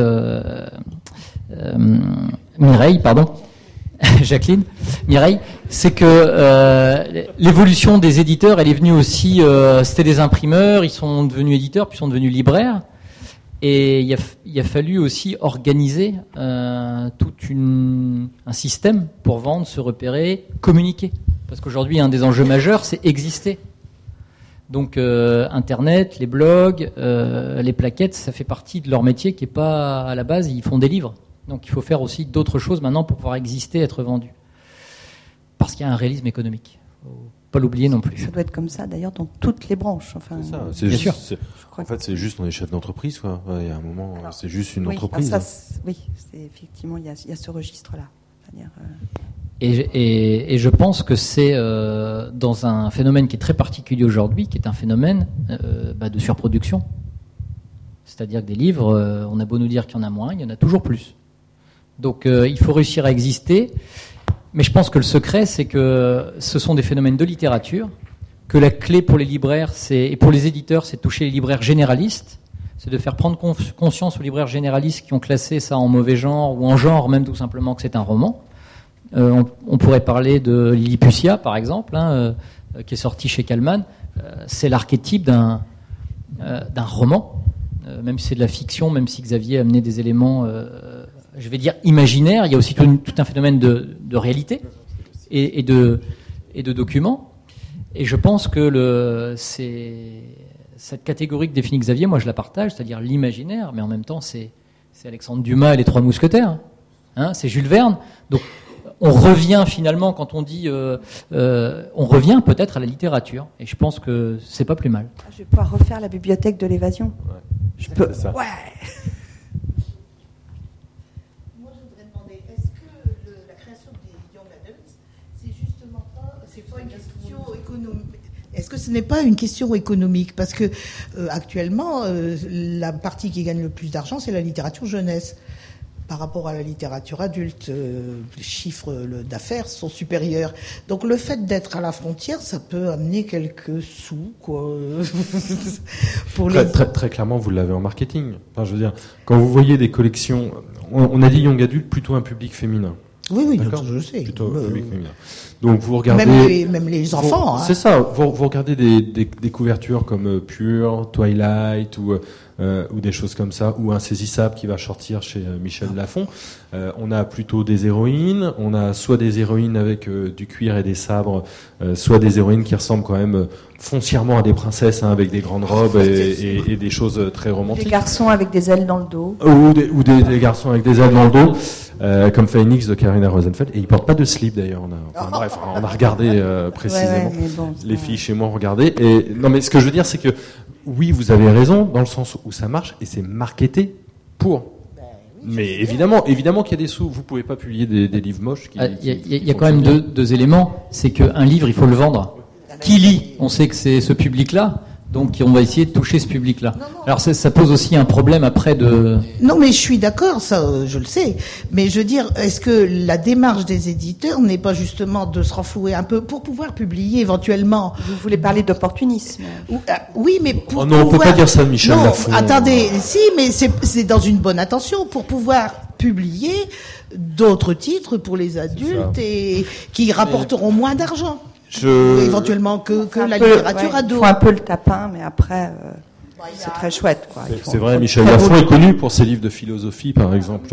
Mireille, Jacqueline, Mireille, c'est que l'évolution des éditeurs, elle est venue aussi. C'était des imprimeurs, ils sont devenus éditeurs, puis ils sont devenus libraires. Et il a fallu aussi organiser tout un système pour vendre, se repérer, communiquer. Parce qu'aujourd'hui, un des enjeux majeurs, c'est exister. Donc Internet, les blogs, les plaquettes, ça fait partie de leur métier qui n'est pas à la base, ils font des livres. Donc il faut faire aussi d'autres choses maintenant pour pouvoir exister, être vendu. Parce qu'il y a un réalisme économique. Il ne faut pas l'oublier non plus. Ça doit être comme ça d'ailleurs dans toutes les branches. Enfin, c'est ça, bien sûr. En fait, c'est juste, on est chef d'entreprise, quoi. Il y a un moment, c'est juste une entreprise. Oui, effectivement, il y a ce registre-là. Et je pense que c'est dans un phénomène qui est très particulier aujourd'hui, qui est un phénomène de surproduction. C'est-à-dire que des livres, on a beau nous dire qu'il y en a moins, il y en a toujours plus. Donc il faut réussir à exister. Mais je pense que le secret, c'est que ce sont des phénomènes de littérature, que la clé pour les libraires et pour les éditeurs, c'est de toucher les libraires généralistes, c'est de faire prendre conscience aux libraires généralistes qui ont classé ça en mauvais genre, ou en genre même tout simplement que c'est un roman. On pourrait parler de Lilliputian, par exemple, qui est sorti chez Kallman. C'est l'archétype d'un roman, même si c'est de la fiction, même si Xavier a amené des éléments, je vais dire, imaginaires. Il y a aussi tout un phénomène de réalité et de documents. Et je pense que cette catégorie que définit Xavier, moi je la partage, c'est-à-dire l'imaginaire, mais en même temps c'est Alexandre Dumas et les Trois Mousquetaires. C'est Jules Verne. Donc on revient finalement, quand on dit on revient peut-être à la littérature, et je pense que c'est pas plus mal. Je vais pouvoir refaire la bibliothèque de l'évasion. Ouais. Je peux. C'est ça. Ouais. Moi, je voudrais demander, est-ce que la création des young adults, c'est justement pas une question économique? Est-ce que ce n'est pas une question économique? Parce que actuellement, la partie qui gagne le plus d'argent, c'est la littérature jeunesse. Par rapport à la littérature adulte, les chiffres d'affaires sont supérieurs. Donc le fait d'être à la frontière, ça peut amener quelques sous, quoi. Pour Très clairement, vous l'avez en marketing. Enfin, je veux dire, quand vous voyez des collections, on a dit young adulte, plutôt un public féminin. Oui, d'accord, je sais. Plutôt public féminin. Donc vous regardez même les enfants. C'est ça. Vous regardez des couvertures comme Pure, Twilight ou des choses comme ça, ou Insaisissable qui va sortir chez Michel Lafon. On a plutôt des héroïnes. On a soit des héroïnes avec du cuir et des sabres, soit des héroïnes qui ressemblent quand même foncièrement à des princesses, avec des grandes robes et des choses très romantiques. Des garçons avec des ailes dans le dos. Ou des garçons avec des ailes dans le dos. Comme Phoenix de Karina Rosenfeld, et ils portent pas de slip d'ailleurs. On a regardé précisément. Les filles chez moi ont regardé. Et non, mais ce que je veux dire, c'est que oui, vous avez raison dans le sens où ça marche et c'est marketé pour. Mais évidemment qu'il y a des sous. Vous pouvez pas publier des livres moches. Il y a quand même deux éléments. C'est qu'un livre, il faut le vendre. Qui lit ? On sait que c'est ce public-là. Donc on va essayer de toucher ce public-là. Alors ça pose aussi un problème après de... Non, mais je suis d'accord, ça je le sais. Mais je veux dire, est-ce que la démarche des éditeurs n'est pas justement de se renflouer un peu pour pouvoir publier éventuellement... Vous voulez parler d'opportunisme ? Oui, mais pour on ne peut pas dire ça de Michel Lafon. Attendez, si, mais c'est dans une bonne intention pour pouvoir publier d'autres titres pour les adultes et qui rapporteront moins d'argent. Éventuellement que la littérature ado. Il faut un peu le tapin, mais après, c'est très chouette. Quoi. C'est vrai, Michel Lafon est connu pour ses livres de philosophie, par exemple.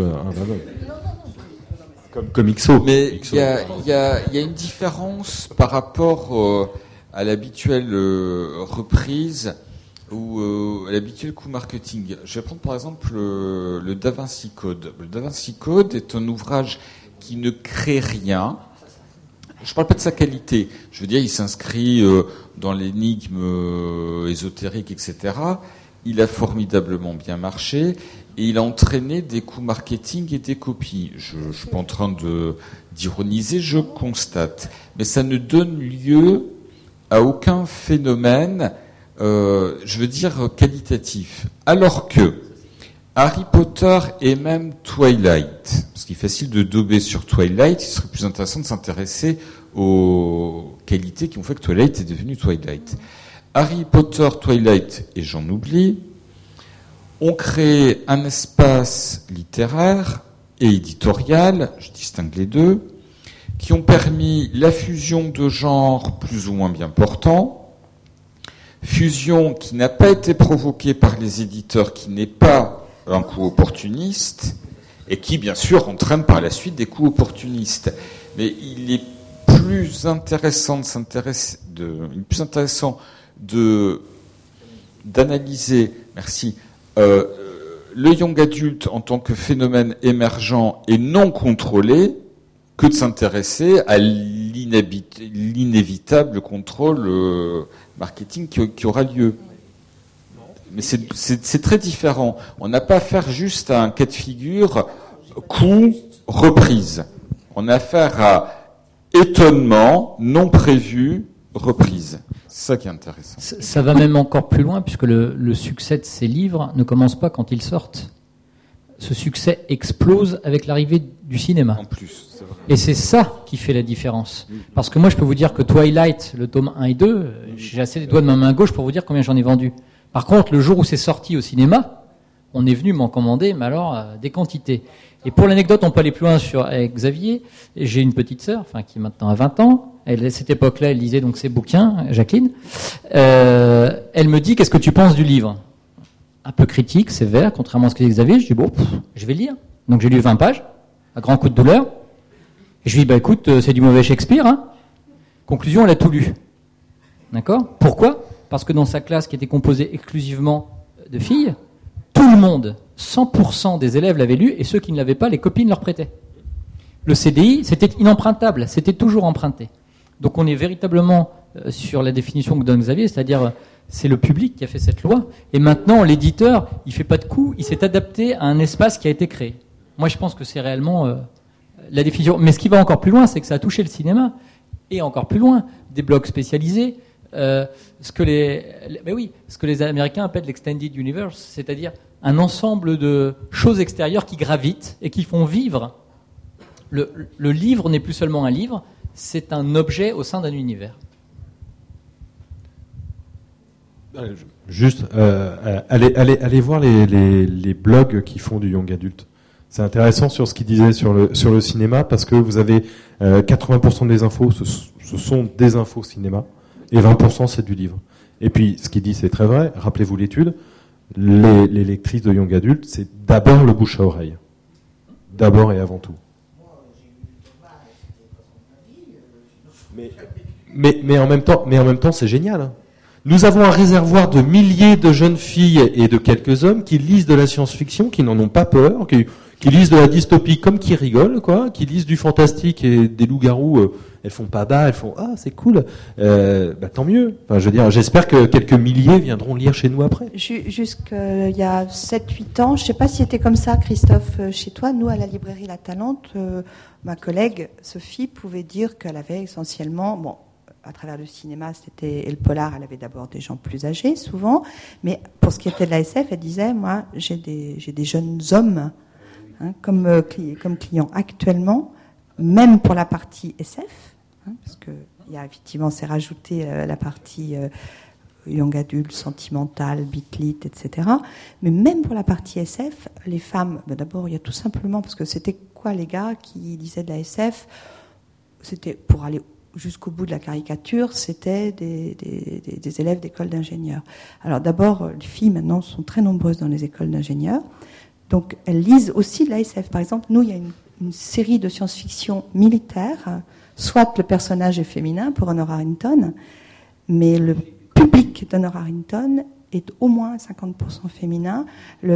Comme XO. Mais il y a une différence par rapport à l'habituelle reprise ou à l'habituel coup marketing. Je vais prendre par exemple le Da Vinci Code. Le Da Vinci Code est un ouvrage qui ne crée rien. Je ne parle pas de sa qualité. Je veux dire, il s'inscrit dans l'énigme ésotérique, etc. Il a formidablement bien marché et il a entraîné des coups marketing et des copies. Je ne suis pas en train d'ironiser, je constate. Mais ça ne donne lieu à aucun phénomène, je veux dire, qualitatif. Alors que Harry Potter et même Twilight, parce qu'il est facile de dober sur Twilight, il serait plus intéressant de s'intéresser aux qualités qui ont fait que Twilight est devenu Twilight. Harry Potter, Twilight, et j'en oublie, ont créé un espace littéraire et éditorial, je distingue les deux, qui ont permis la fusion de genres plus ou moins bien portants, fusion qui n'a pas été provoquée par les éditeurs, qui n'est pas un coup opportuniste, et qui, bien sûr, entraîne par la suite des coups opportunistes. Mais il est plus intéressant d'analyser, le young adulte en tant que phénomène émergent et non contrôlé, que de s'intéresser à l'inévitable contrôle marketing qui aura lieu. Mais c'est très différent. On n'a pas affaire juste à un cas de figure coup reprise. On a affaire à étonnement non prévu reprise. C'est ça qui est intéressant. Ça va même encore plus loin puisque le succès de ces livres ne commence pas quand ils sortent. Ce succès explose avec l'arrivée du cinéma. En plus, c'est vrai. Et c'est ça qui fait la différence. Parce que moi, je peux vous dire que Twilight, le tome 1 et 2, j'ai assez les doigts de ma main gauche pour vous dire combien j'en ai vendu. Par contre, le jour où c'est sorti au cinéma, on est venu m'en commander, mais alors, des quantités. Et pour l'anecdote, on peut aller plus loin avec Xavier. J'ai une petite sœur, qui maintenant a 20 ans. Elle, à cette époque-là, elle lisait donc ses bouquins, Jacqueline. Elle me dit, qu'est-ce que tu penses du livre ? Un peu critique, sévère, contrairement à ce que dit Xavier. Je dis, je vais le lire. Donc j'ai lu 20 pages, à grand coup de douleur. Et je lui dis, écoute, c'est du mauvais Shakespeare, hein. Conclusion, elle a tout lu. D'accord ? Pourquoi ? Parce que dans sa classe, qui était composée exclusivement de filles, tout le monde, 100% des élèves l'avaient lu, et ceux qui ne l'avaient pas, les copines leur prêtaient. Le CDI, c'était inempruntable, c'était toujours emprunté. Donc on est véritablement sur la définition que donne Xavier, c'est-à-dire c'est le public qui a fait cette loi, et maintenant l'éditeur, il fait pas de coup, il s'est adapté à un espace qui a été créé. Moi je pense que c'est réellement la définition. Mais ce qui va encore plus loin, c'est que ça a touché le cinéma, et encore plus loin, des blogs spécialisés, ce que les Américains appellent l'extended universe, c'est-à-dire un ensemble de choses extérieures qui gravitent et qui font vivre. Le livre n'est plus seulement un livre, c'est un objet au sein d'un univers. Juste, allez voir les blogs qui font du young adulte. C'est intéressant sur ce qu'il disait sur le cinéma, parce que vous avez 80% des infos, ce sont des infos cinéma, et 20% c'est du livre. Et puis, ce qu'il dit, c'est très vrai. Rappelez-vous l'étude. Les lectrices de young adult, c'est d'abord le bouche à oreille. D'abord et avant tout. Mais en même temps, c'est génial. Nous avons un réservoir de milliers de jeunes filles et de quelques hommes qui lisent de la science-fiction, qui n'en ont pas peur, qui lisent de la dystopie comme qui rigolent, quoi, qui lisent du fantastique et des loups-garous. Elles font pas bas, elles font ah c'est cool. Tant mieux. Enfin, je veux dire, j'espère que quelques milliers viendront lire chez nous après. Jusqu'il y a 7-8 ans, je sais pas si c'était comme ça, Christophe, chez toi. Nous, à la librairie La Talente, ma collègue Sophie pouvait dire qu'elle avait essentiellement, à travers le cinéma, et le polar, elle avait d'abord des gens plus âgés, souvent. Mais pour ce qui était de la SF, elle disait, moi, j'ai des jeunes hommes comme clients actuellement, même pour la partie SF, parce que il y a effectivement, c'est rajouté la partie young adulte, sentimentale, bitlit, etc. Mais même pour la partie SF, les femmes, d'abord, il y a tout simplement, parce que c'était quoi les gars qui lisaient de la SF? C'était pour aller jusqu'au bout de la caricature, c'était des élèves d'école d'ingénieurs. Alors d'abord, les filles maintenant sont très nombreuses dans les écoles d'ingénieurs, donc elles lisent aussi de la SF. Par exemple, nous, il y a une série de science-fiction militaire, soit le personnage est féminin pour Honor Harrington, mais le public d'Honor Harrington est au moins 50% féminin. Les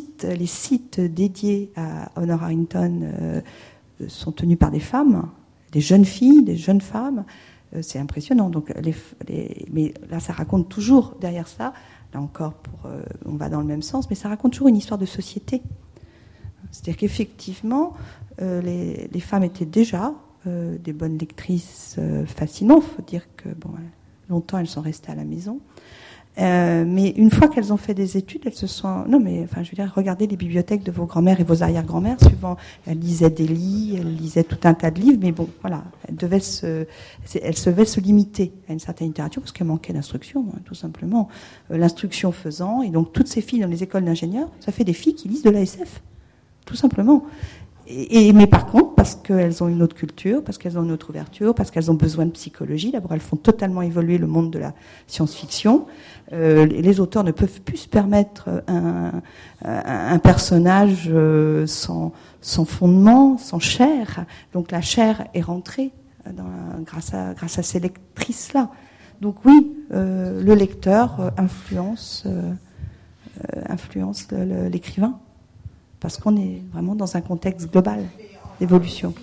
sites dédiés à Honor Harrington sont tenus par des femmes, des jeunes filles, des jeunes femmes. C'est impressionnant. Donc, mais là, ça raconte toujours derrière ça. Là encore, on va dans le même sens, mais ça raconte toujours une histoire de société. C'est-à-dire qu'effectivement, les femmes étaient déjà des bonnes lectrices fascinantes. Il faut dire que longtemps, elles sont restées à la maison. Mais une fois qu'elles ont fait des études, elles se sont... Non, mais enfin, je veux dire, regardez les bibliothèques de vos grands-mères et vos arrière-grands-mères. Suivant, elles lisaient des livres, elles lisaient tout un tas de livres, mais bon, voilà, elles devaient se limiter à une certaine littérature parce qu'elles manquaient d'instruction, tout simplement. L'instruction faisant, et donc toutes ces filles dans les écoles d'ingénieurs, ça fait des filles qui lisent de la SF, tout simplement. Mais par contre, parce qu'elles ont une autre culture, parce qu'elles ont une autre ouverture, parce qu'elles ont besoin de psychologie, d'abord elles font totalement évoluer le monde de la science-fiction. Les auteurs ne peuvent plus se permettre un personnage sans fondement, sans chair. Donc la chair est rentrée grâce à ces lectrices-là. Donc oui, le lecteur influence l'écrivain. Parce qu'on est vraiment dans un contexte global d'évolution.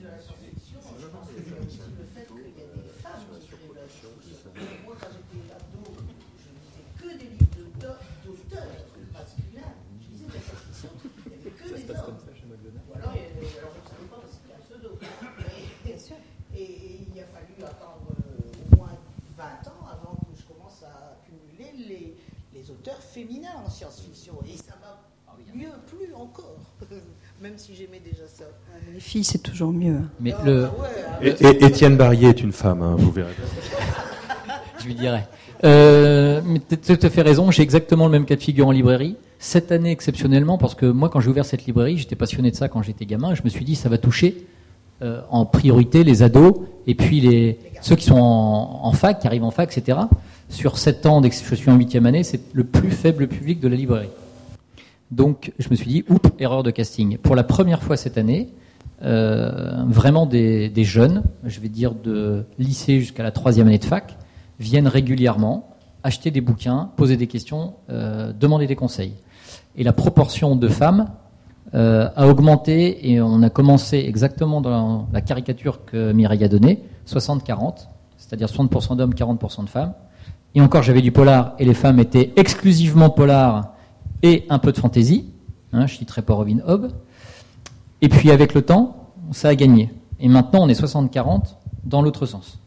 Et il a fallu attendre au moins 20 ans avant que je commence à accumuler les auteurs féminins en science-fiction. Et ça m'a mieux plu encore, même si j'aimais déjà ça. Les filles, c'est toujours mieux. Mais Étienne Barrier est une femme, vous verrez. Je lui dirais. Mais tu as tout à fait raison, j'ai exactement le même cas de figure en librairie. Cette année, exceptionnellement, parce que moi, quand j'ai ouvert cette librairie, j'étais passionné de ça quand j'étais gamin, et je me suis dit, ça va toucher en priorité les ados, et puis ceux qui sont en fac, qui arrivent en fac, etc. Sur 7 ans, dès que je suis en 8e année, c'est le plus faible public de la librairie. Donc, je me suis dit, erreur de casting. Pour la première fois cette année, vraiment des jeunes, je vais dire de lycée jusqu'à la 3e année de fac, viennent régulièrement acheter des bouquins, poser des questions, demander des conseils. Et la proportion de femmes a augmenté, et on a commencé exactement dans la caricature que Mireille a donnée, 60-40, c'est-à-dire 60% d'hommes, 40% de femmes. Et encore, j'avais du polar, et les femmes étaient exclusivement polar et un peu de fantaisie, je citerai pas Robin Hobb. Et puis avec le temps, ça a gagné. Et maintenant, on est 60-40 dans l'autre sens.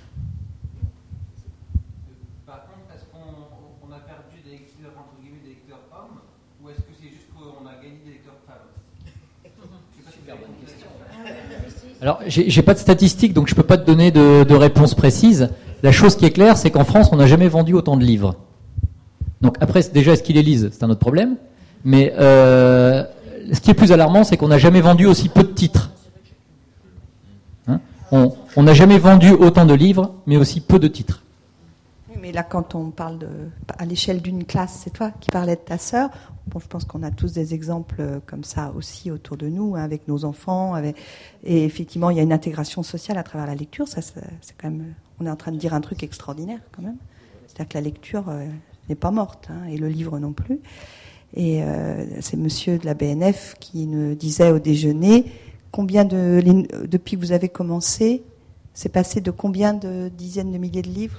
Par contre, est-ce qu'on a perdu des lecteurs, entre guillemets, des lecteurs hommes, ou est-ce que c'est juste qu'on a gagné des lecteurs femmes? Super bonne question. Alors, j'ai pas de statistiques, donc je peux pas te donner de réponse précise. La chose qui est claire, c'est qu'en France, on n'a jamais vendu autant de livres. Donc après, déjà, est-ce qu'ils les lisent? C'est un autre problème. Mais ce qui est plus alarmant, c'est qu'on n'a jamais vendu aussi peu de titres. Hein, on n'a jamais vendu autant de livres, mais aussi peu de titres. Mais là, quand on parle à l'échelle d'une classe, c'est toi qui parlais de ta sœur. Bon, je pense qu'on a tous des exemples comme ça aussi autour de nous, hein, avec nos enfants. Et effectivement, il y a une intégration sociale à travers la lecture. Ça, c'est quand même. On est en train de dire un truc extraordinaire, quand même. C'est-à-dire que la lecture n'est pas morte, hein, et le livre non plus. Et c'est monsieur de la BNF qui nous disait au déjeuner depuis que vous avez commencé, c'est passé de combien de dizaines de milliers de livres?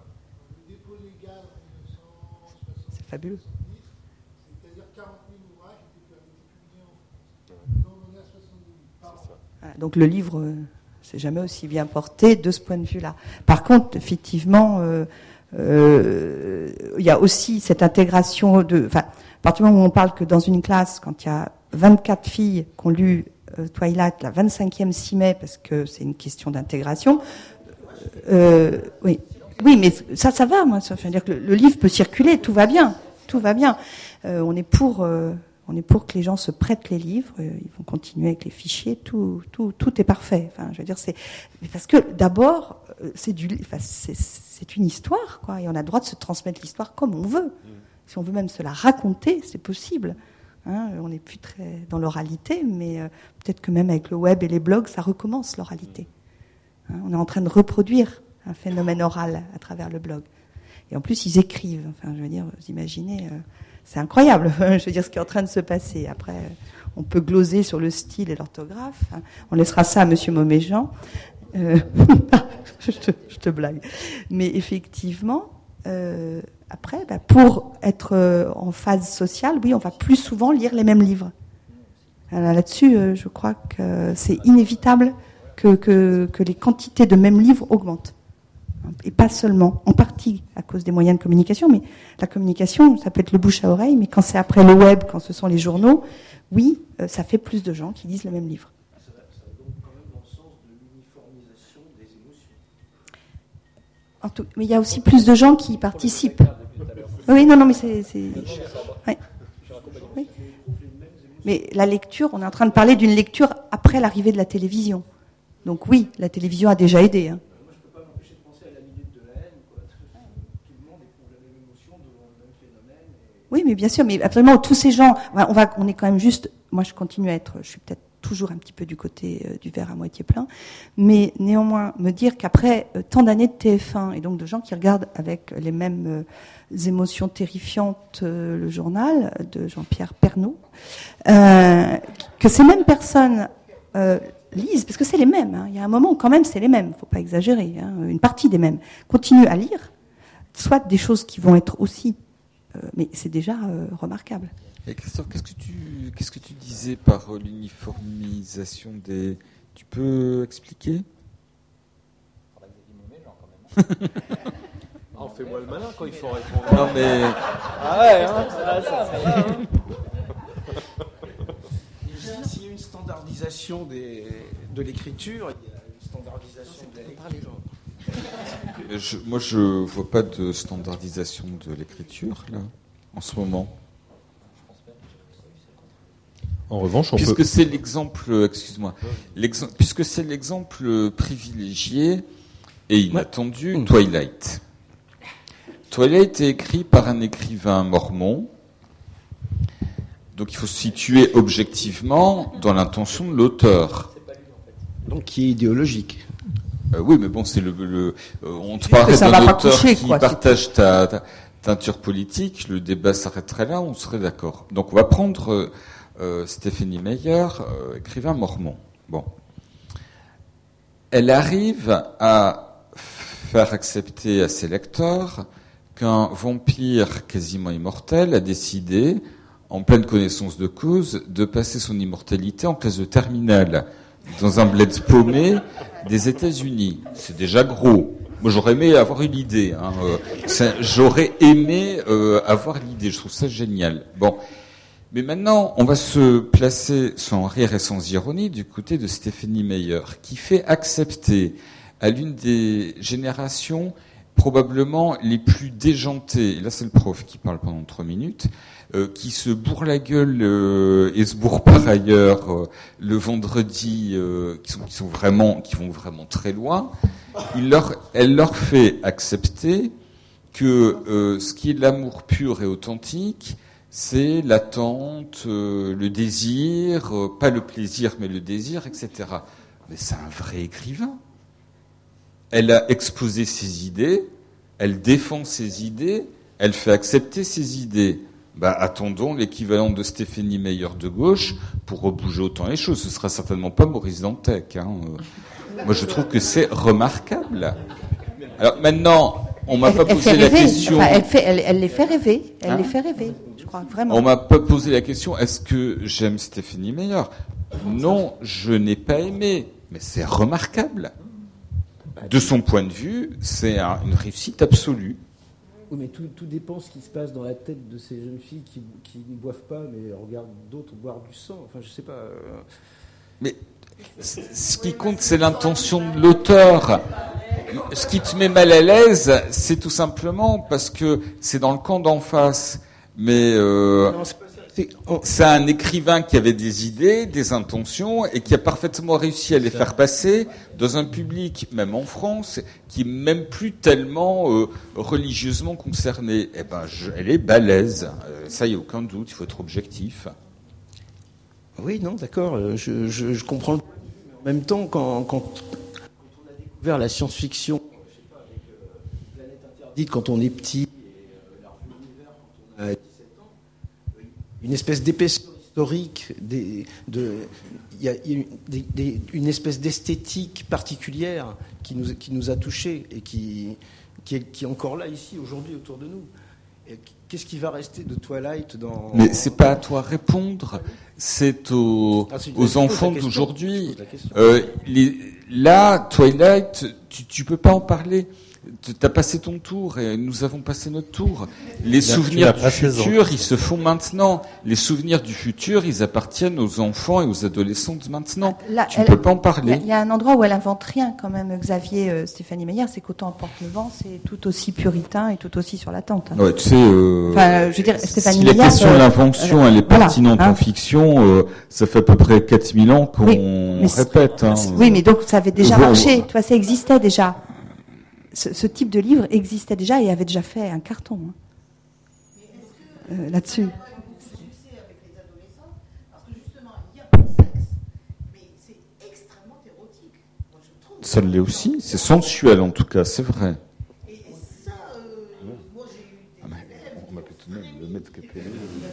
C'est fabuleux. C'est-à-dire 40 000 ouvrages qui étaient publiés en France. On en a 70 000 par an. Voilà, donc le livre, c'est jamais aussi bien porté de ce point de vue-là. Par contre, effectivement, il y a aussi cette intégration à partir du moment où on parle que dans une classe, quand il y a 24 filles qui ont lu Twilight, la 25e s'y met parce que c'est une question d'intégration. Oui, mais ça va, moi. Ça veut dire que le livre peut circuler, tout va bien. On est pour que les gens se prêtent les livres. Ils vont continuer avec les fichiers. Tout est parfait. Enfin, je veux dire, parce que d'abord, c'est une histoire, quoi. Et on a le droit de se transmettre l'histoire comme on veut. Si on veut même se la raconter, c'est possible. Hein, on n'est plus très dans l'oralité, mais peut-être que même avec le web et les blogs, ça recommence l'oralité. Hein, on est en train de reproduire un phénomène oral à travers le blog. Et en plus, ils écrivent. Enfin, je veux dire, vous imaginez, c'est incroyable. Je veux dire, ce qui est en train de se passer. Après, on peut gloser sur le style et l'orthographe. Hein. On laissera ça à Monsieur Moméjean. Je te blague. Mais effectivement, après, pour être en phase sociale, oui, on va plus souvent lire les mêmes livres. Alors là-dessus, je crois que c'est inévitable que les quantités de mêmes livres augmentent. Et pas seulement, en partie à cause des moyens de communication, mais la communication, ça peut être le bouche à oreille, mais quand c'est après le web, quand ce sont les journaux, oui, ça fait plus de gens qui lisent le même livre. Ça va donc quand même dans le sens de l'uniformisation des émotions. Mais il y a aussi plus de gens qui participent. Oui, non, mais c'est... Ouais. Oui. Mais la lecture, on est en train de parler d'une lecture après l'arrivée de la télévision. Donc oui, la télévision a déjà aidé. Hein. Moi, je ne peux pas m'empêcher de penser à la minute de la haine, quoi. Tout le monde éprouve la même émotion devant le même phénomène. Oui, mais bien sûr, mais absolument, tous ces gens, on est quand même juste, moi je continue à être, je suis peut-être toujours un petit peu du côté du verre à moitié plein, mais néanmoins, me dire qu'après tant d'années de TF1, et donc de gens qui regardent avec les mêmes émotions terrifiantes le journal de Jean-Pierre Pernaut, que ces mêmes personnes lisent, parce que c'est les mêmes, hein, il y a un moment où quand même c'est les mêmes, il ne faut pas exagérer, hein, une partie des mêmes, continuent à lire, soit des choses qui vont être aussi, mais c'est déjà remarquable. Et Christophe, qu'est-ce que tu disais par l'uniformisation des... Tu peux expliquer? On fait moi le malin quand il faut répondre. Non mais... Ah ouais, hein, ça. S'il y a une standardisation de l'écriture, il y a une standardisation de la lecture. Moi, je vois pas de standardisation de l'écriture, là, en ce moment. En revanche, puisque c'est l'exemple, puisque c'est l'exemple privilégié et inattendu, Twilight. Twilight est écrit par un écrivain mormon, donc il faut se situer objectivement dans l'intention de l'auteur. Donc qui est idéologique. Oui, mais bon, c'est on te parle d'un auteur qui partage ta teinture politique, le débat s'arrêterait là, on serait d'accord. Donc on va prendre Stephenie Meyer, écrivain mormon. Bon. Elle arrive à faire accepter à ses lecteurs qu'un vampire quasiment immortel a décidé, en pleine connaissance de cause, de passer son immortalité en classe de terminale dans un bled paumé des États-Unis. C'est déjà gros. Moi, j'aurais aimé avoir eu l'idée. Hein. J'aurais aimé avoir l'idée. Je trouve ça génial. Bon. Mais maintenant, on va se placer sans rire et sans ironie du côté de Stephenie Meyer, qui fait accepter à l'une des générations probablement les plus déjantés, et là c'est le prof qui parle pendant 3 minutes, qui se bourrent la gueule et se bourrent par ailleurs le vendredi, qui vont vraiment très loin. Elle leur fait accepter que ce qui est de l'amour pur et authentique, c'est l'attente, le désir, pas le plaisir mais le désir, etc. Mais c'est un vrai écrivain. Elle a exposé ses idées, elle défend ses idées, elle fait accepter ses idées. Attendons l'équivalent de Stéphanie Meyer de gauche pour rebouger autant les choses. Ce sera certainement pas Maurice Dantec. Moi, je trouve que c'est remarquable. Alors maintenant, on m'a pas posé la question. Enfin, elle les fait rêver. Elle les fait rêver. Je crois vraiment. On m'a pas posé la question. Est-ce que j'aime Stéphanie Meyer? Non, je n'ai pas aimé, mais c'est remarquable. De son point de vue, c'est une réussite absolue. Oui, mais tout dépend ce qui se passe dans la tête de ces jeunes filles qui ne boivent pas, mais regardent d'autres boire du sang. Enfin, je sais pas. Mais ce qui compte, c'est l'intention de l'auteur. Ce qui te met mal à l'aise, c'est tout simplement parce que c'est dans le camp d'en face. Mais Non, c'est pas ça. c'est un écrivain qui avait des idées, des intentions, et qui a parfaitement réussi à les faire passer dans un public, même en France, qui est même plus tellement religieusement concerné. Elle est balèze. Ça, il n'y a aucun doute, il faut être objectif. Oui, non, d'accord, je comprends. Mais en même temps, quand on a découvert la science-fiction, je sais pas, avec Planète Interdite, quand on est petit, et la revue Univers, quand on a 17 ans, une espèce d'épaisseur historique, il y a une espèce d'esthétique particulière qui nous a touchés et qui est encore là, ici, aujourd'hui, autour de nous. Et qu'est-ce qui va rester de Twilight dans... Mais c'est pas à toi à répondre, c'est aux enfants d'aujourd'hui. Là, Twilight, tu peux pas en parler. T'as passé ton tour et nous avons passé notre tour. Les souvenirs du futur, ils se font maintenant. Les souvenirs du futur, ils appartiennent aux enfants et aux adolescents de maintenant. Tu ne peux pas en parler. Il y a un endroit où elle invente rien quand même, Xavier, Stéphanie Meyer, c'est qu'autant emporte le vent, c'est tout aussi puritain et tout aussi sur la tente. Ouais, tu sais, je veux dire, Stéphanie si Meyer, la question de l'invention, elle est pertinente en fiction, ça fait à peu près 4000 ans qu'on répète. Oui, mais donc ça avait déjà marché. Tu vois, ça existait déjà. Ce type de livre existait déjà et avait déjà fait un carton là-dessus. Ça l'est aussi, c'est sensuel en tout cas, c'est vrai. On m'appelle tout de même le maître capelli.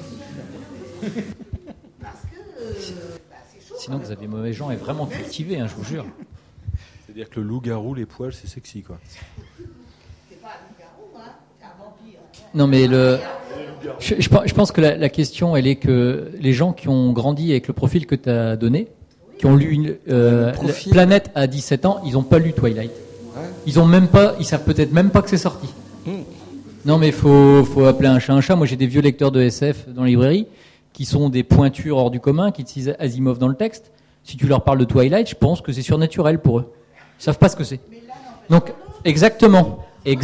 Sinon, Xavier Mauvaisjean est vraiment cultivé, je vous jure. C'est-à-dire que le loup-garou, les poils, c'est sexy, quoi. C'est pas un loup-garou, c'est un vampire. Non, mais je pense que la question, elle est que les gens qui ont grandi avec le profil que tu as donné, qui ont lu Planète à 17 ans, ils n'ont pas lu Twilight. Ouais. Ils savent peut-être même pas que c'est sorti. Non, mais faut appeler un chat. Moi, j'ai des vieux lecteurs de SF dans la librairie qui sont des pointures hors du commun, qui utilisent Asimov dans le texte. Si tu leur parles de Twilight, je pense que c'est surnaturel pour eux. Ils savent pas ce que c'est. Donc, exactement.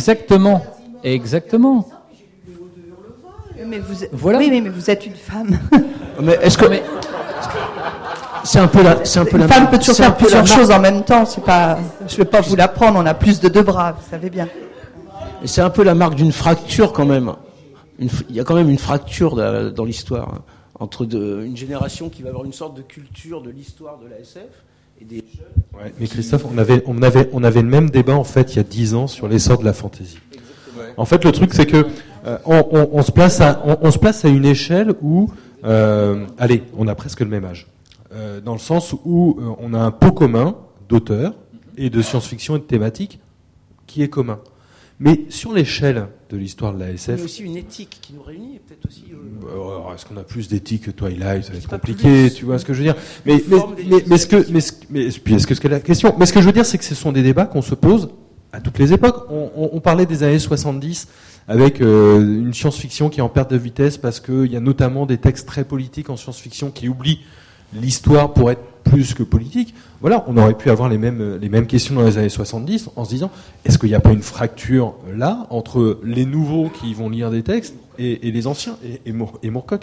Mais voilà. Oui, mais vous êtes une femme. Mais est-ce que c'est un peu la une femme peut toujours faire plusieurs choses en même temps. C'est pas. Je vais pas vous l'apprendre. On a plus de 2 bras, vous savez bien. Et c'est un peu la marque d'une fracture quand même. Il y a quand même une fracture dans l'histoire entre une génération qui va avoir une sorte de culture de l'histoire de la SF. Et des jeunes. Ouais, mais Christophe, on avait le même débat en fait il y a 10 ans sur l'essor de la fantaisie. En fait, le truc c'est que on se place à une échelle où allez, on a presque le même âge, dans le sens où on a un pot commun d'auteurs et de science-fiction et de thématiques qui est commun. Mais sur l'échelle de l'histoire de la SF, il y a aussi une éthique qui nous réunit, peut-être aussi. Est-ce qu'on a plus d'éthique que Twilight? Ça va être compliqué, tu vois ce que je veux dire. Mais ce que la question. Mais ce que je veux dire, c'est que ce sont des débats qu'on se pose à toutes les époques. On parlait des années 70 avec une science-fiction qui est en perte de vitesse parce qu'il y a notamment des textes très politiques en science-fiction qui oublient l'histoire pourrait être plus que politique. Voilà, on aurait pu avoir les mêmes questions dans les années 70 en se disant, est-ce qu'il n'y a pas une fracture là entre les nouveaux qui vont lire des textes et les anciens et Moorcock.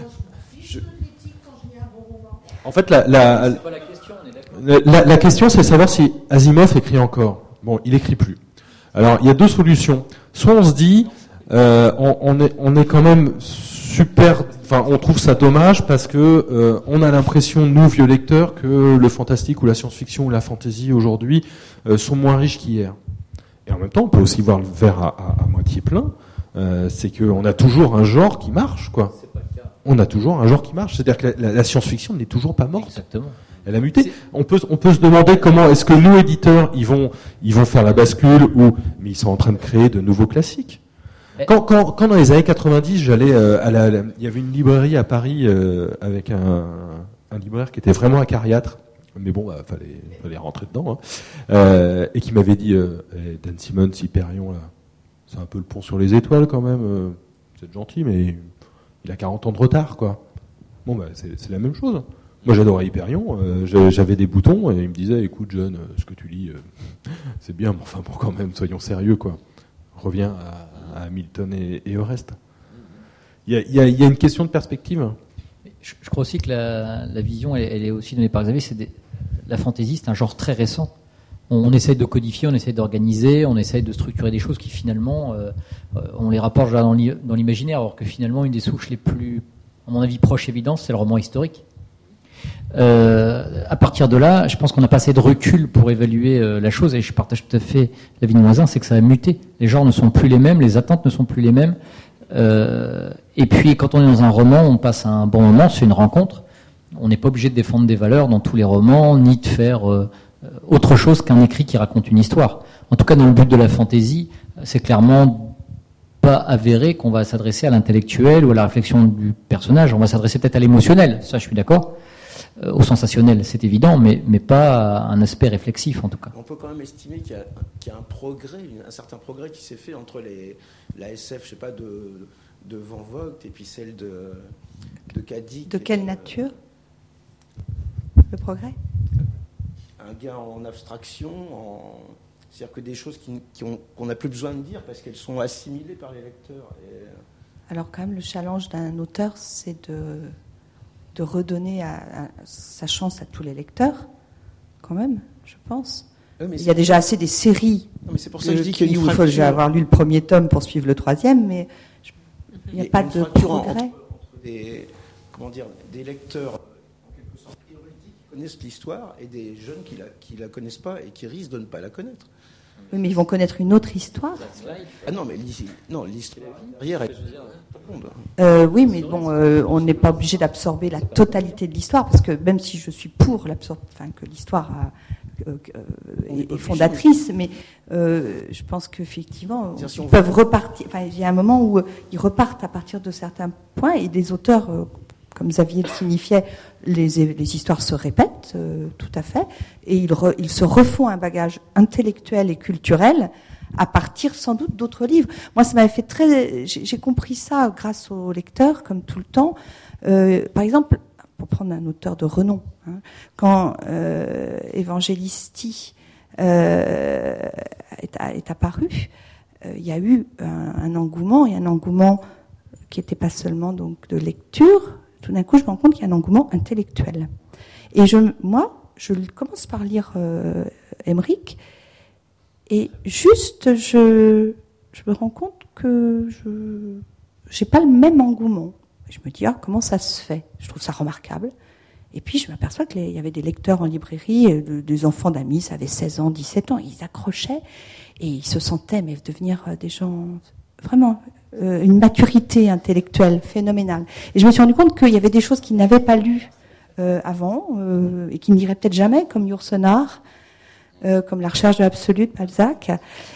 En fait, la question, c'est savoir si Asimov écrit encore. Bon, il écrit plus. Alors, il y a deux solutions. Soit on se dit, on est quand même super. Enfin, on trouve ça dommage parce que on a l'impression, nous vieux lecteurs, que le fantastique ou la science-fiction ou la fantasy aujourd'hui sont moins riches qu'hier. Et en même temps, on peut aussi voir le verre à moitié plein. C'est qu'on a toujours un genre qui marche, quoi. On a toujours un genre qui marche. C'est-à-dire que la science-fiction n'est toujours pas morte. Exactement. Elle a muté. On peut se demander comment est-ce que nous, éditeurs, ils vont faire la bascule mais ils sont en train de créer de nouveaux classiques. Quand dans les années 90, j'allais il y avait une librairie à Paris avec un libraire qui était vraiment acariâtre, mais bon, fallait rentrer dedans, hein, et qui m'avait dit Dan Simmons, Hyperion, là, c'est un peu le pont sur les étoiles quand même. Vous êtes gentil, mais il a 40 ans de retard, quoi. Bon, c'est la même chose. Moi, j'adorais Hyperion. J'avais des boutons et il me disait, écoute, John, ce que tu lis, c'est bien, mais enfin, bon, quand même, soyons sérieux, quoi. Reviens à Hamilton et au reste. Il y a une question de perspective. Je crois aussi que la vision, elle est aussi donnée par Xavier. La fantaisie, c'est un genre très récent. On essaye de codifier, on essaye d'organiser, on essaye de structurer des choses qui finalement, on les rapporte dans l'imaginaire, alors que finalement, une des souches les plus, à mon avis, proches évidentes, c'est le roman historique. À partir de là, je pense qu'on n'a pas assez de recul pour évaluer la chose, et je partage tout à fait l'avis de Noisin, c'est que ça a muté. Les genres ne sont plus les mêmes, les attentes ne sont plus les mêmes. Et puis, quand on est dans un roman, on passe un bon moment, c'est une rencontre. On n'est pas obligé de défendre des valeurs dans tous les romans, ni de faire autre chose qu'un écrit qui raconte une histoire. En tout cas, dans le but de la fantaisie, c'est clairement pas avéré qu'on va s'adresser à l'intellectuel ou à la réflexion du personnage. On va s'adresser peut-être à l'émotionnel, ça je suis d'accord. Au sensationnel, c'est évident, mais pas à un aspect réflexif en tout cas. On peut quand même estimer qu'il y a un progrès, un certain progrès qui s'est fait entre la SF, je sais pas, de Van Vogt et puis celle de Kadik. De quelle nature le progrès? Un gain en abstraction, c'est-à-dire que des choses qu'on n'a plus besoin de dire parce qu'elles sont assimilées par les lecteurs. Alors quand même, le challenge d'un auteur, c'est de redonner sa chance à tous les lecteurs, quand même, je pense. Il y a déjà assez des séries. Non, mais c'est pour ça que je dis qu'il il faut déjà avoir lu le premier tome pour suivre le troisième, mais il n'y a pas de progrès. Entre des lecteurs en quelque sorte érudits qui connaissent l'histoire et des jeunes qui la connaissent pas et qui risquent de ne pas la connaître. Oui, mais ils vont connaître une autre histoire. Ah non, mais l'histoire derrière est... oui, mais bon, on n'est pas obligé d'absorber la totalité de l'histoire, parce que même si je suis pour que l'histoire est fondatrice, mais je pense qu'effectivement, ils peuvent repartir. Enfin, il y a un moment où ils repartent à partir de certains points, et des auteurs, comme Xavier le signifiait, les histoires se répètent, tout à fait, et ils se refont un bagage intellectuel et culturel à partir sans doute d'autres livres. Moi, ça m'avait fait j'ai compris ça grâce aux lecteurs, comme tout le temps. Par exemple, pour prendre un auteur de renom, quand Evangelisti est apparu, il y a eu un engouement, et un engouement qui n'était pas seulement donc de lecture. Tout d'un coup, je me rends compte qu'il y a un engouement intellectuel. Et je commence par lire Emmerich, et juste, je me rends compte que je n'ai pas le même engouement. Je me dis, comment ça se fait? Je trouve ça remarquable. Et puis, je m'aperçois qu'il y avait des lecteurs en librairie, des enfants d'amis, ça avait 16 ans, 17 ans, ils accrochaient, et ils se sentaient devenir des gens vraiment... une maturité intellectuelle phénoménale. Et je me suis rendu compte qu'il y avait des choses qu'ils n'avaient pas lues avant, et qu'ils n'iraient peut-être jamais, comme Yourcenar, comme La recherche de l'absolu de Balzac,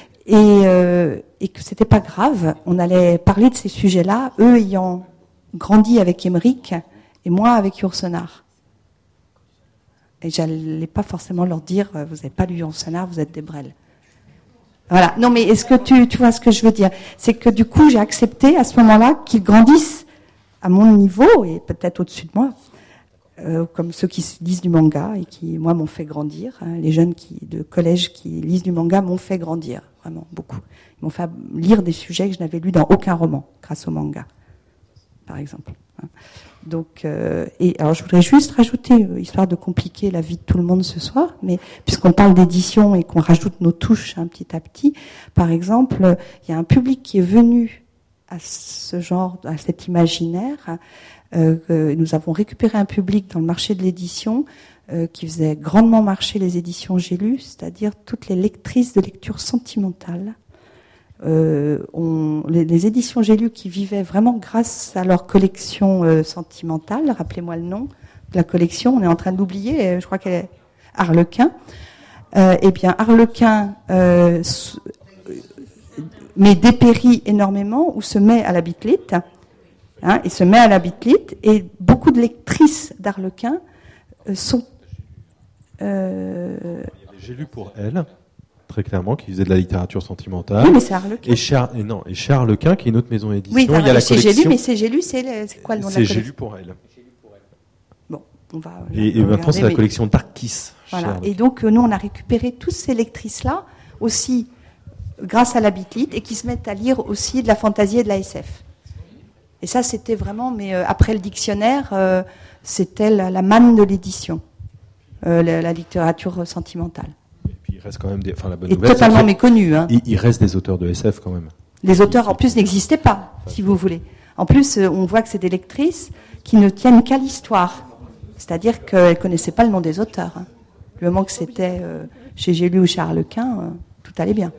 et que c'était pas grave. On allait parler de ces sujets-là, eux ayant grandi avec Emmerich, et moi avec Yourcenar. Et j'allais pas forcément leur dire, vous n'avez pas lu Yourcenar, vous êtes des Brel. Voilà. Non, mais est-ce que tu vois ce que je veux dire? C'est que du coup, j'ai accepté à ce moment-là qu'ils grandissent à mon niveau et peut-être au-dessus de moi. comme ceux qui lisent du manga et qui, moi, m'ont fait grandir. Hein, les jeunes de collège qui lisent du manga m'ont fait grandir, vraiment, beaucoup. Ils m'ont fait lire des sujets que je n'avais lus dans aucun roman, grâce au manga, par exemple. Hein. Donc, et alors je voudrais juste rajouter, histoire de compliquer la vie de tout le monde ce soir, mais puisqu'on parle d'édition et qu'on rajoute nos touches petit à petit, par exemple, il y a un public qui est venu à ce genre, à cet imaginaire. Nous avons récupéré un public dans le marché de l'édition qui faisait grandement marcher les éditions J'ai lu, c'est-à-dire toutes les lectrices de lecture sentimentale. Les éditions J'ai lu qui vivaient vraiment grâce à leur collection sentimentale, rappelez-moi le nom de la collection, on est en train de l'oublier, je crois qu'elle est Harlequin. Eh bien, Harlequin mais dépérit énormément ou se met à la bitlite. Hein, il se met à la bitlite et beaucoup de lectrices d'Harlequin sont... J'ai lu pour elle, très clairement, qui faisait de la littérature sentimentale. Oui, mais c'est Harlequin. Et chez Harlequin, qui est une autre maison d'édition, oui, il y a la collection... J'ai lu, mais c'est quoi le nom de la collection? C'est J'ai lu pour elle. Bon, on va... Et maintenant, c'est la collection Dark Kiss. Voilà, et donc nous, on a récupéré toutes ces lectrices-là, aussi grâce à la bitlite, et qui se mettent à lire aussi de la fantaisie et de la SF. Et ça, c'était vraiment, mais après le dictionnaire, c'était la manne de l'édition, la littérature sentimentale. Et puis il reste quand même la bonne et nouvelle, totalement méconnu. Hein. Il reste des auteurs de SF quand même. Les auteurs, en plus, n'existaient pas, si vous voulez. En plus, on voit que c'est des lectrices qui ne tiennent qu'à l'histoire. C'est-à-dire qu'elles ne connaissaient pas le nom des auteurs. Hein. Le moment que c'était chez J'ai lu ou chez Harlequin, tout allait bien.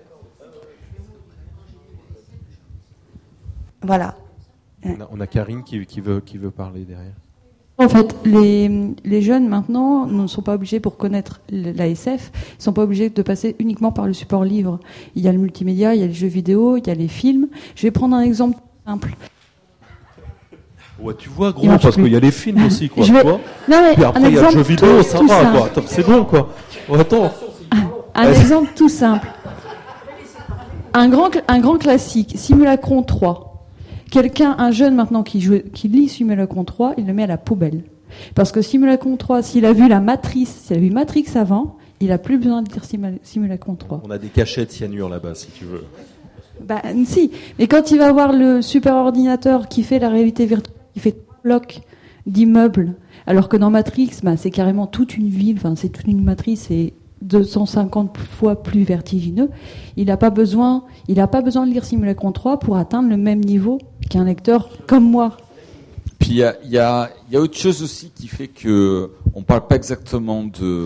Voilà. On a Karine qui veut parler derrière. En fait, les jeunes maintenant ne sont pas obligés, pour connaître l'ASF, ils ne sont pas obligés de passer uniquement par le support livre. Il y a le multimédia, il y a les jeux vidéo, il y a les films. Je vais prendre un exemple simple. Ouais, tu vois, gros, parce qu'il y a les films aussi, quoi. Tu vois. Non, mais puis après, il y a le jeu vidéo, ça va, quoi. Attends, c'est bon, quoi. Attends. Un exemple tout simple. Un grand classique, Simulacron 3. Un jeune maintenant qui lit Simulacron 3, il le met à la poubelle. Parce que Simulacron 3, s'il a vu Matrix avant, il n'a plus besoin de lire Simulacron 3. On a des cachettes cyanure là-bas, si tu veux. Bah, si. Mais quand il va voir le super ordinateur qui fait la réalité virtuelle, qui fait bloc d'immeubles, alors que dans Matrix, c'est carrément toute une ville, c'est toute une matrice, c'est 250 fois plus vertigineux. Il n'a pas besoin de lire Simulacron 3 pour atteindre le même niveau qu'un lecteur comme moi. Puis il y a autre chose aussi qui fait que on parle pas exactement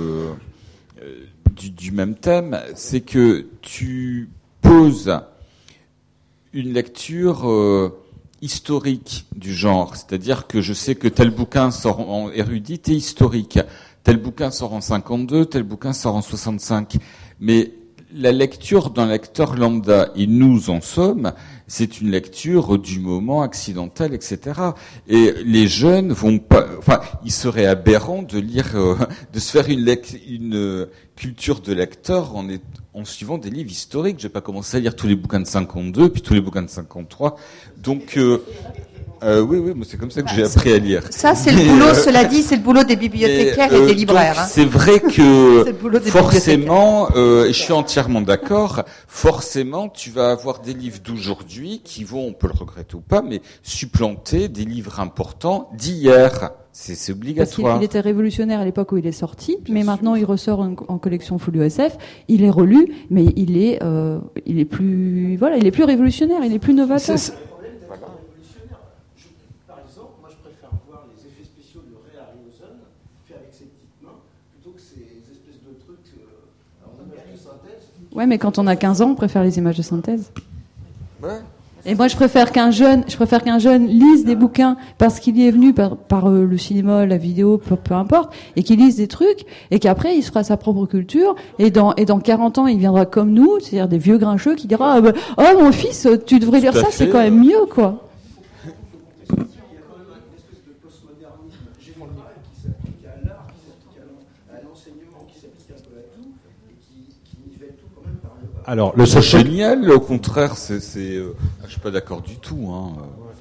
du même thème, c'est que tu poses une lecture historique du genre, c'est-à-dire que je sais que tel bouquin sort en érudite et historique, tel bouquin sort en 52, tel bouquin sort en 65, mais la lecture d'un lecteur lambda, et nous en sommes, c'est une lecture du moment, accidentelle, etc. Et les jeunes vont pas, il serait aberrant de lire, de se faire une culture de lecteur en suivant des livres historiques. Je vais pas commencer à lire tous les bouquins de 52, puis tous les bouquins de 53. Donc, oui, mais c'est comme ça que j'ai appris à lire. Ça, c'est le boulot, cela dit, c'est le boulot des bibliothécaires et des libraires. Donc, c'est vrai que forcément, je suis entièrement d'accord, forcément, tu vas avoir des livres d'aujourd'hui qui vont, on peut le regretter ou pas, mais supplanter des livres importants d'hier. C'est obligatoire. Parce qu'il était révolutionnaire à l'époque où il est sorti, mais maintenant il ressort en collection full USF. Il est relu, mais il est plus révolutionnaire, il est plus novateur. Par exemple, moi je préfère voir les effets spéciaux de Ray Harryhausen faits avec ses petites mains plutôt que ces espèces de trucs en images de synthèse. Ouais, mais quand on a 15 ans, on préfère les images de synthèse. Ouais. Et moi, je préfère qu'un jeune lise des bouquins parce qu'il y est venu par le cinéma, la vidéo, peu importe, et qu'il lise des trucs, et qu'après, il se fera sa propre culture, et dans 40 ans, il viendra comme nous, c'est-à-dire des vieux grincheux qui dira, oh, mon fils, tu devrais lire ça, c'est quand même mieux, quoi. Il y a quand même une espèce de postmodernisme générique qui s'applique à l'art, qui s'applique à l'enseignement, qui s'applique un peu à tout, et qui nivelle tout quand même par le bas. Alors, le c'est génial, au contraire, je suis pas d'accord du tout, hein.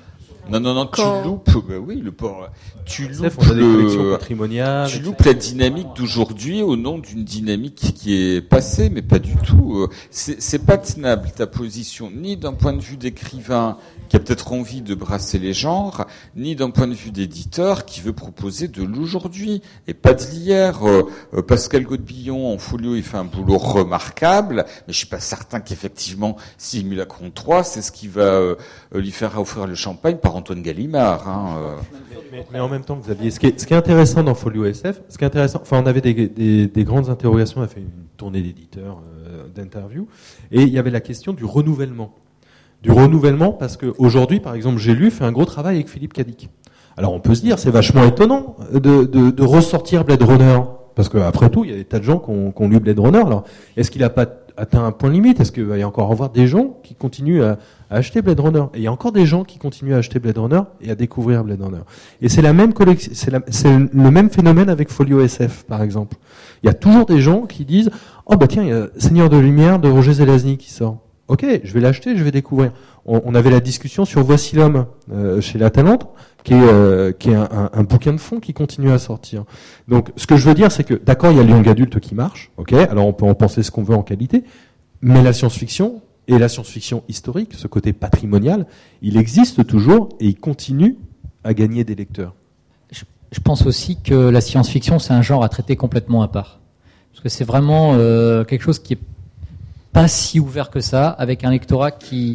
Non, Quand... tu loupes, tu loupes la dynamique d'aujourd'hui au nom d'une dynamique qui est passée, mais pas du tout. C'est pas tenable ta position, ni d'un point de vue d'écrivain qui a peut-être envie de brasser les genres, ni d'un point de vue d'éditeur qui veut proposer de l'aujourd'hui et pas de l'hier. Pascal Godbillon en folio, il fait un boulot remarquable, mais je suis pas certain qu'effectivement Simulacron 3, c'est ce qui va lui faire offrir le champagne par Antoine Gallimard. Mais en même temps, Xavier, ce qui est intéressant dans Folio SF, on avait des grandes interrogations, on a fait une tournée d'éditeurs, d'interviews, et il y avait la question du renouvellement. Parce que aujourd'hui, par exemple, J'ai lu fait un gros travail avec Philippe Cadic. Alors on peut se dire, c'est vachement étonnant de ressortir Blade Runner, parce que après tout, il y a des tas de gens qui ont lu Blade Runner. Alors, est-ce qu'il n'a pas atteint un point limite? Est-ce qu'il va y encore avoir des gens qui continuent à acheter Blade Runner? Et il y a encore des gens qui continuent à acheter Blade Runner et à découvrir Blade Runner. Et c'est la même collection, c'est le même phénomène avec Folio SF, par exemple. Il y a toujours des gens qui disent, oh bah tiens, il y a Seigneur de Lumière de Roger Zelazny qui sort. Ok, je vais l'acheter, je vais découvrir. On avait la discussion sur Voici l'homme chez La Talente, qui est un bouquin de fond qui continue à sortir. Donc, ce que je veux dire, c'est que d'accord, il y a le young adulte qui marche. Ok, alors on peut en penser ce qu'on veut en qualité, mais la science-fiction et la science-fiction historique, ce côté patrimonial, il existe toujours et il continue à gagner des lecteurs. Je pense aussi que la science-fiction, c'est un genre à traiter complètement à part, parce que c'est vraiment quelque chose qui est pas si ouvert que ça, avec un lectorat qui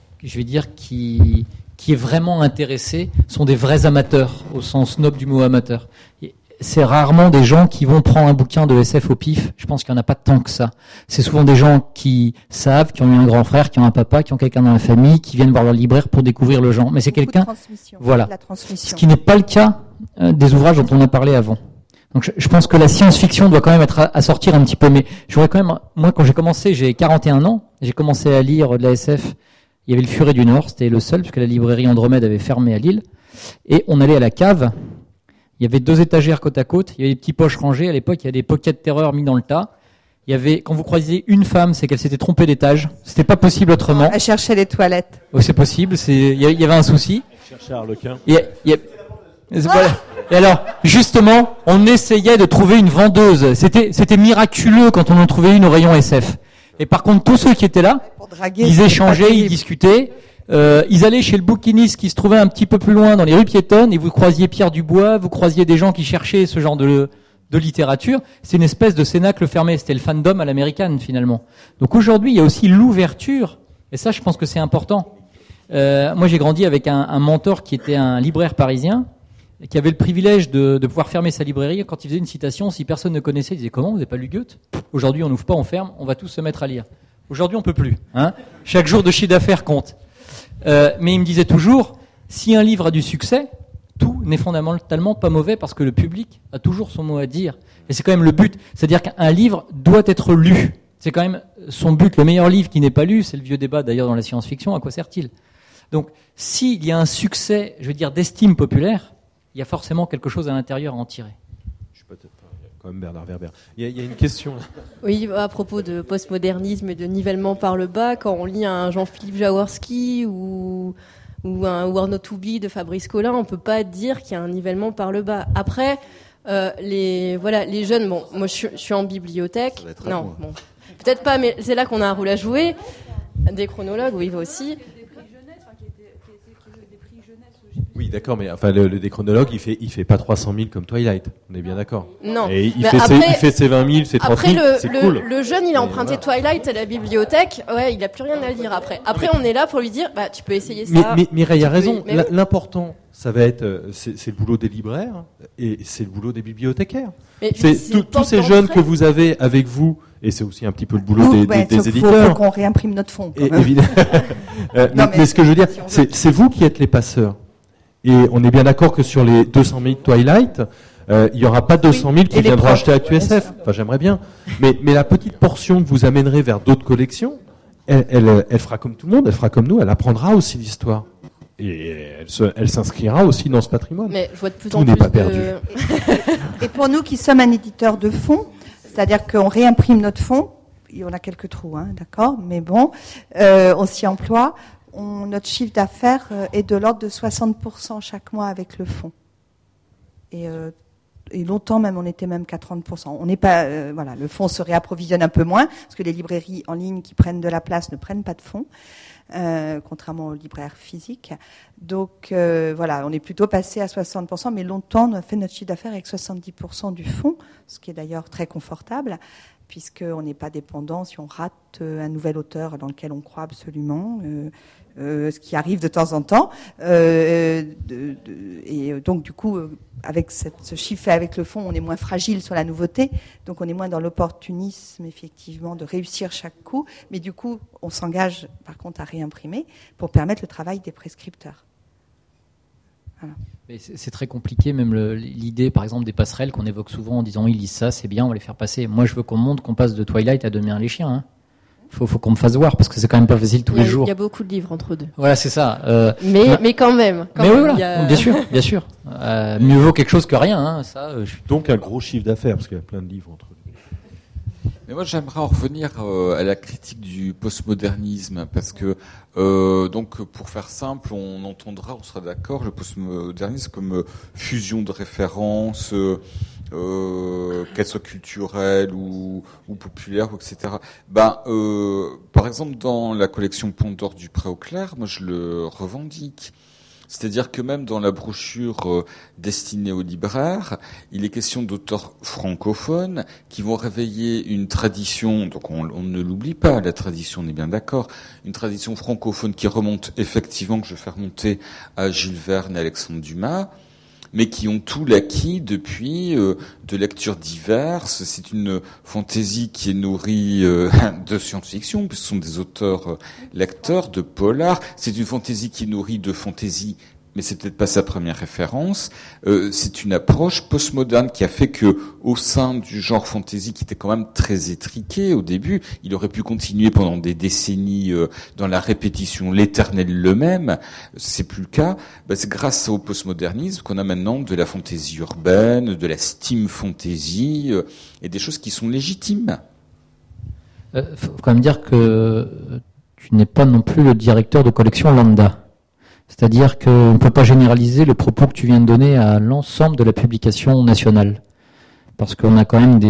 est vraiment intéressé, sont des vrais amateurs, au sens noble du mot amateur. C'est rarement des gens qui vont prendre un bouquin de SF au pif. Je pense qu'il n'y en a pas tant que ça. C'est souvent des gens qui savent, qui ont eu un grand frère, qui ont un papa, qui ont quelqu'un dans la famille, qui viennent voir leur libraire pour découvrir le genre. Mais c'est quelqu'un, voilà. Ce qui n'est pas le cas des ouvrages dont on a parlé avant. Donc je pense que la science-fiction doit quand même être à sortir un petit peu. Mais j'aurais quand même, moi quand j'ai commencé, j'ai 41 ans, j'ai commencé à lire de la SF. Il y avait le Furet du Nord, c'était le seul, puisque la librairie Andromède avait fermé à Lille. Et on allait à la cave. Il y avait 2 étagères côte à côte. Il y avait des petits poches rangées. À l'époque, il y avait des pockets terreur mis dans le tas. Il y avait, quand vous croisiez une femme, c'est qu'elle s'était trompée d'étage. C'était pas possible autrement. Elle cherchait les toilettes. Oh, c'est possible. Il y avait un souci. Elle cherchait Harlequin. Voilà. Et alors, justement, on essayait de trouver une vendeuse. C'était miraculeux quand on en trouvait une au rayon SF. Et par contre, tous ceux qui étaient là, ils échangeaient, ils discutaient. Ils allaient chez le bouquiniste qui se trouvait un petit peu plus loin dans les rues piétonnes, et vous croisiez Pierre Dubois, vous croisiez des gens qui cherchaient ce genre de littérature. C'est une espèce de cénacle fermé. C'était le fandom à l'américaine, finalement. Donc aujourd'hui, il y a aussi l'ouverture. Et ça, je pense que c'est important. Moi, j'ai grandi avec un mentor qui était un libraire parisien, qui avait le privilège de pouvoir fermer sa librairie. Quand il faisait une citation, si personne ne connaissait, il disait « Comment, vous n'avez pas lu Goethe ?» Aujourd'hui, on n'ouvre pas, on ferme, on va tous se mettre à lire. Aujourd'hui, on peut plus. Chaque jour de chiffre d'affaires compte. Mais il me disait toujours, si un livre a du succès, tout n'est fondamentalement pas mauvais parce que le public a toujours son mot à dire. Et c'est quand même le but. C'est-à-dire qu'un livre doit être lu. C'est quand même son but. Le meilleur livre qui n'est pas lu, c'est le vieux débat d'ailleurs dans la science-fiction, à quoi sert-il? Donc, s'il y a un succès, je veux dire, d'estime populaire, il y a forcément quelque chose à l'intérieur à en tirer. Je suis peut-être quand même Bernard Werber. Il y a une question. Oui, à propos de postmodernisme et de nivellement par le bas, quand on lit un Jean-Philippe Jaworski ou un Warno to Be de Fabrice Collin, on peut pas dire qu'il y a un nivellement par le bas. Après, les jeunes, bon, moi je suis en bibliothèque. Non, bon, peut-être pas, mais c'est là qu'on a un rôle à jouer. Des chronologues, oui, aussi. Oui, d'accord, mais enfin le déchronologue, il fait pas 300 000 comme Twilight. On est bien d'accord. Non. Et il fait ses 20 000, ses 30 000. C'est cool. Le jeune, il a emprunté Twilight à la bibliothèque. Ouais, il a plus rien à lire après. Après, on est là pour lui dire, bah, tu peux essayer ça. Mais Mireille a raison. L'important, ça va être, c'est le boulot des libraires et c'est le boulot des bibliothécaires. Tous ces jeunes que vous avez avec vous. Et c'est aussi un petit peu le boulot des éditeurs. Il faut qu'on réimprime notre fonds. Évidemment. mais ce que je veux dire, c'est vous qui êtes les passeurs. Et on est bien d'accord que sur les 200 000 Twilight, il n'y aura pas 200 000 qui viendront acheter ActuSF. Enfin, j'aimerais bien. Mais la petite portion que vous amènerez vers d'autres collections, elle fera comme tout le monde, elle fera comme nous, elle apprendra aussi l'histoire. Et elle s'inscrira aussi dans ce patrimoine. Mais je vois de plus tout en n'est plus pas perdu. Et pour nous qui sommes un éditeur de fonds, c'est-à-dire qu'on réimprime notre fonds, il y en a quelques trous, d'accord, mais bon, on s'y emploie. notre chiffre d'affaires est de l'ordre de 60% chaque mois avec le fonds. Et longtemps même, on était même qu'à 30%. On n'est pas, voilà, le fonds se réapprovisionne un peu moins, parce que les librairies en ligne qui prennent de la place ne prennent pas de fonds, contrairement aux libraires physiques. Donc voilà, on est plutôt passé à 60%, mais longtemps, on a fait notre chiffre d'affaires avec 70% du fonds, ce qui est d'ailleurs très confortable, puisqu'on n'est pas dépendant si on rate un nouvel auteur dans lequel on croit absolument, ce qui arrive de temps en temps. Et donc, du coup, avec ce chiffre avec le fonds, on est moins fragile sur la nouveauté, donc on est moins dans l'opportunisme, effectivement, de réussir chaque coup. Mais du coup, on s'engage, par contre, à réimprimer pour permettre le travail des prescripteurs. Voilà. Mais c'est très compliqué, même l'idée, par exemple, des passerelles qu'on évoque souvent en disant ils lisent ça, c'est bien, on va les faire passer. Moi, je veux qu'on montre qu'on passe de Twilight à Demain les chiens. Hein. Faut qu'on me fasse voir, parce que c'est quand même pas facile tous les jours. Il y a beaucoup de livres entre deux. Voilà, c'est ça. Mais quand même. Mais oui, voilà. Bien sûr. Mieux vaut quelque chose que rien. Hein. Ça, Donc un gros chiffre d'affaires, parce qu'il y a plein de livres entre deux. Mais moi, j'aimerais en revenir à la critique du postmodernisme, parce que donc, pour faire simple, on sera d'accord, le postmodernisme comme fusion de références, qu'elles soient culturelles ou populaires, etc. Par exemple, dans la collection Pont d'Or du Pré-au-Clair, moi, je le revendique. C'est-à-dire que même dans la brochure destinée aux libraires, il est question d'auteurs francophones qui vont réveiller une tradition, donc on ne l'oublie pas, la tradition, on est bien d'accord, une tradition francophone qui remonte effectivement, que je fais remonter à Jules Verne et Alexandre Dumas, mais qui ont tout l'acquis depuis de lectures diverses. C'est une fantaisie qui est nourrie de science-fiction, puisque ce sont des auteurs lecteurs de polar. C'est une fantaisie qui est nourrie de fantaisie, mais c'est peut-être pas sa première référence. C'est une approche postmoderne qui a fait que, au sein du genre fantasy, qui était quand même très étriqué au début, il aurait pu continuer pendant des décennies dans la répétition, l'éternel le même. C'est plus le cas. C'est grâce au postmodernisme qu'on a maintenant de la fantaisie urbaine, de la steam fantasy et des choses qui sont légitimes. Faut quand même dire que tu n'es pas non plus le directeur de collection lambda. C'est-à-dire qu'on ne peut pas généraliser le propos que tu viens de donner à l'ensemble de la publication nationale. Parce qu'on a quand même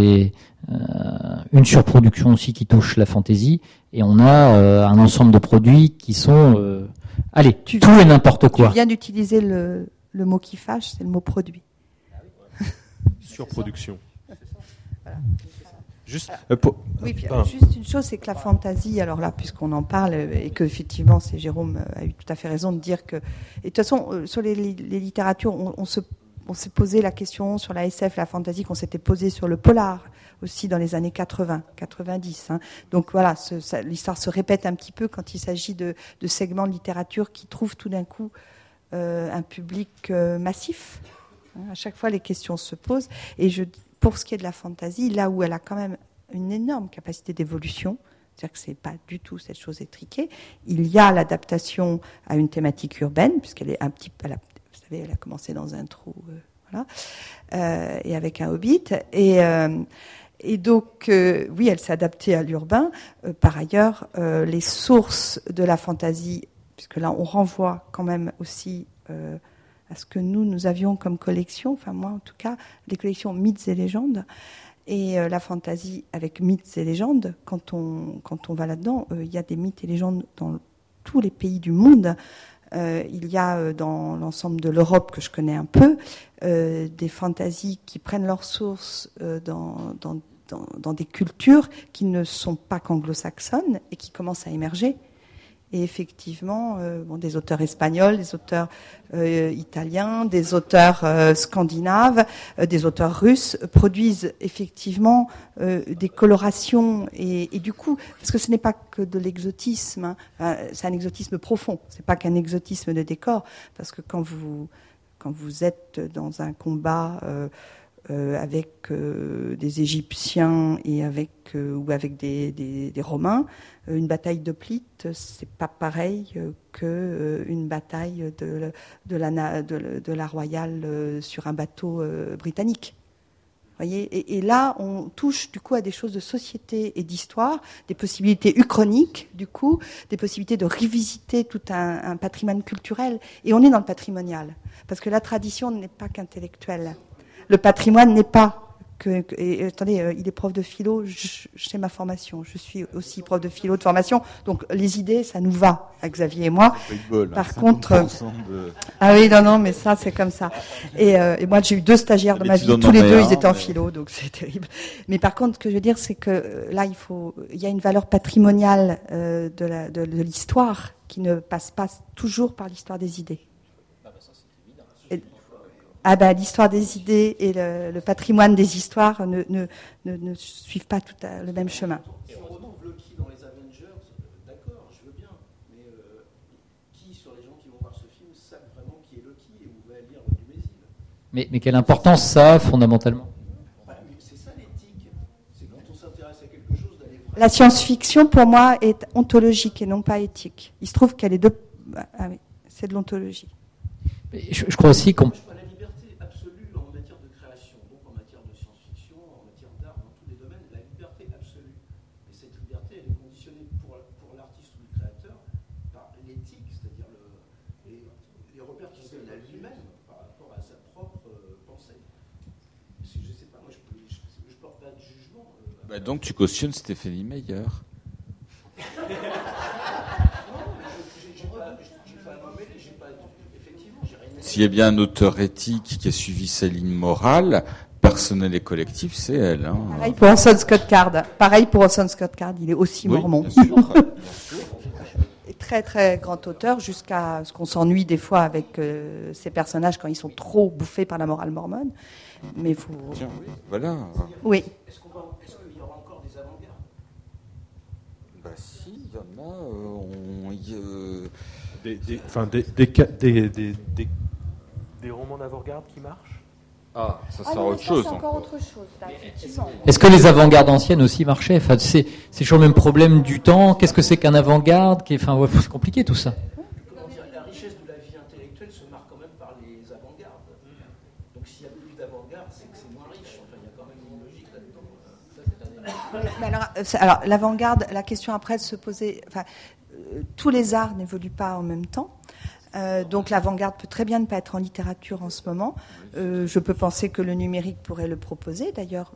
une surproduction aussi qui touche la fantaisie, et on a un ensemble de produits qui sont tout et n'importe quoi. Tu viens d'utiliser le mot qui fâche, c'est le mot produit. Surproduction. Voilà. Juste, juste une chose, c'est que la fantaisie, alors là, puisqu'on en parle, et que effectivement, Jérôme a eu tout à fait raison de dire que, et de toute façon, sur les littératures, on s'est posé la question sur la SF, la fantaisie, qu'on s'était posé sur le polar aussi dans les années 80, 90. Hein. Donc voilà, l'histoire se répète un petit peu quand il s'agit de segments de littérature qui trouvent tout d'un coup un public massif. Hein. À chaque fois, les questions se posent, et pour ce qui est de la fantaisie, là où elle a quand même une énorme capacité d'évolution, c'est-à-dire que c'est pas du tout cette chose étriquée, il y a l'adaptation à une thématique urbaine, puisqu'elle est vous savez, elle a commencé dans un trou, et avec un hobbit, et donc, oui, elle s'est adaptée à l'urbain. Par ailleurs, les sources de la fantaisie, puisque là, on renvoie quand même aussi à ce que nous avions comme collection, enfin moi en tout cas, les collections mythes et légendes, et la fantaisie avec mythes et légendes, quand on va là-dedans, il y a des mythes et légendes dans tous les pays du monde. Il y a dans l'ensemble de l'Europe, que je connais un peu, des fantaisies qui prennent leur source dans des cultures qui ne sont pas qu'anglo-saxonnes et qui commencent à émerger. Et effectivement, des auteurs espagnols, des auteurs italiens, des auteurs scandinaves, des auteurs russes produisent effectivement des colorations et du coup, parce que ce n'est pas que de l'exotisme, hein, c'est un exotisme profond. C'est pas qu'un exotisme de décor, parce que quand vous êtes dans un combat avec des Égyptiens et ou avec des Romains, une bataille d'hoplites, c'est pas pareil que une bataille de la Royale sur un bateau britannique. Voyez, et là, on touche du coup à des choses de société et d'histoire, des possibilités uchroniques, du coup, des possibilités de revisiter tout un patrimoine culturel. Et on est dans le patrimonial, parce que la tradition n'est pas qu'intellectuelle. Le patrimoine n'est pas attendez, il est prof de philo, c'est ma formation. Je suis aussi prof de philo de formation, donc les idées, ça nous va, à Xavier et moi. Par contre, ah oui, non, mais ça, c'est comme ça. Et moi, j'ai eu 2 stagiaires dans ma vie, tous les 2, ils étaient en philo, donc c'est terrible. Mais par contre, ce que je veux dire, c'est que là, il y a une valeur patrimoniale de l'histoire qui ne passe pas toujours par l'histoire des idées. L'histoire des idées et le patrimoine des histoires ne suivent pas tout le même chemin. Si on retrouve Loki dans les Avengers, d'accord, je veux bien, mais qui sur les gens qui vont voir ce film savent vraiment qui est Loki et où va lire du Mésil? Mais quelle importance ça a fondamentalement? C'est ça l'éthique, c'est quand on s'intéresse à quelque chose d'aller vraiment... La science-fiction, pour moi, est ontologique et non pas éthique. Il se trouve qu'elle est c'est de l'ontologie. Je crois aussi qu'on... Donc tu cautionnes Stéphanie Meyer. S'il y a bien un auteur éthique qui a suivi sa ligne morale, personnelle et collective, c'est elle. Hein. Pareil pour Orson Scott Card. Il est aussi mormon. Bien sûr. Et très très grand auteur, jusqu'à ce qu'on s'ennuie des fois avec ces personnages quand ils sont trop bouffés par la morale mormone. Mais faut... Tiens, oui, voilà. Oui. Est-ce qu'il y aura encore des avant-gardes? Bah si, il y en a. Des romans d'avant-garde qui marchent? Ah, ça sera autre chose. C'est encore autre chose, là, effectivement. Est-ce que les avant-gardes anciennes aussi marchaient? Enfin, c'est toujours le même problème du temps. Qu'est-ce que c'est qu'un avant-garde? C'est compliqué tout ça. La richesse de la vie intellectuelle se marque quand même par les avant-gardes. Donc s'il y a plus d'avant-garde, c'est que c'est moins riche. Enfin, il y a quand même une logique là-dedans. Mais alors, l'avant-garde, la question après de se poser... Enfin, tous les arts n'évoluent pas en même temps. Donc l'avant-garde peut très bien ne pas être en littérature en ce moment. Je peux penser que le numérique pourrait le proposer. D'ailleurs,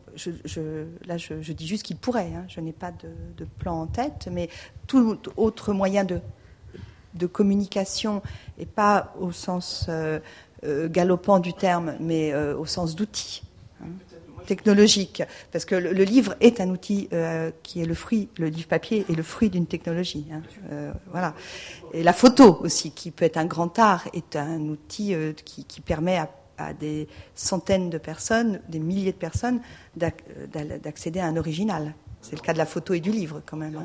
je dis juste qu'il pourrait. Je n'ai pas de plan en tête, mais tout autre moyen de communication, et pas au sens galopant du terme, mais au sens d'outil technologique. Parce que le livre est un outil qui est le livre papier est le fruit d'une technologie. Voilà. Et la photo aussi, qui peut être un grand art, est un outil qui permet à des centaines de personnes, des milliers de personnes, d'accéder à un original. C'est le cas de la photo et du livre, quand même.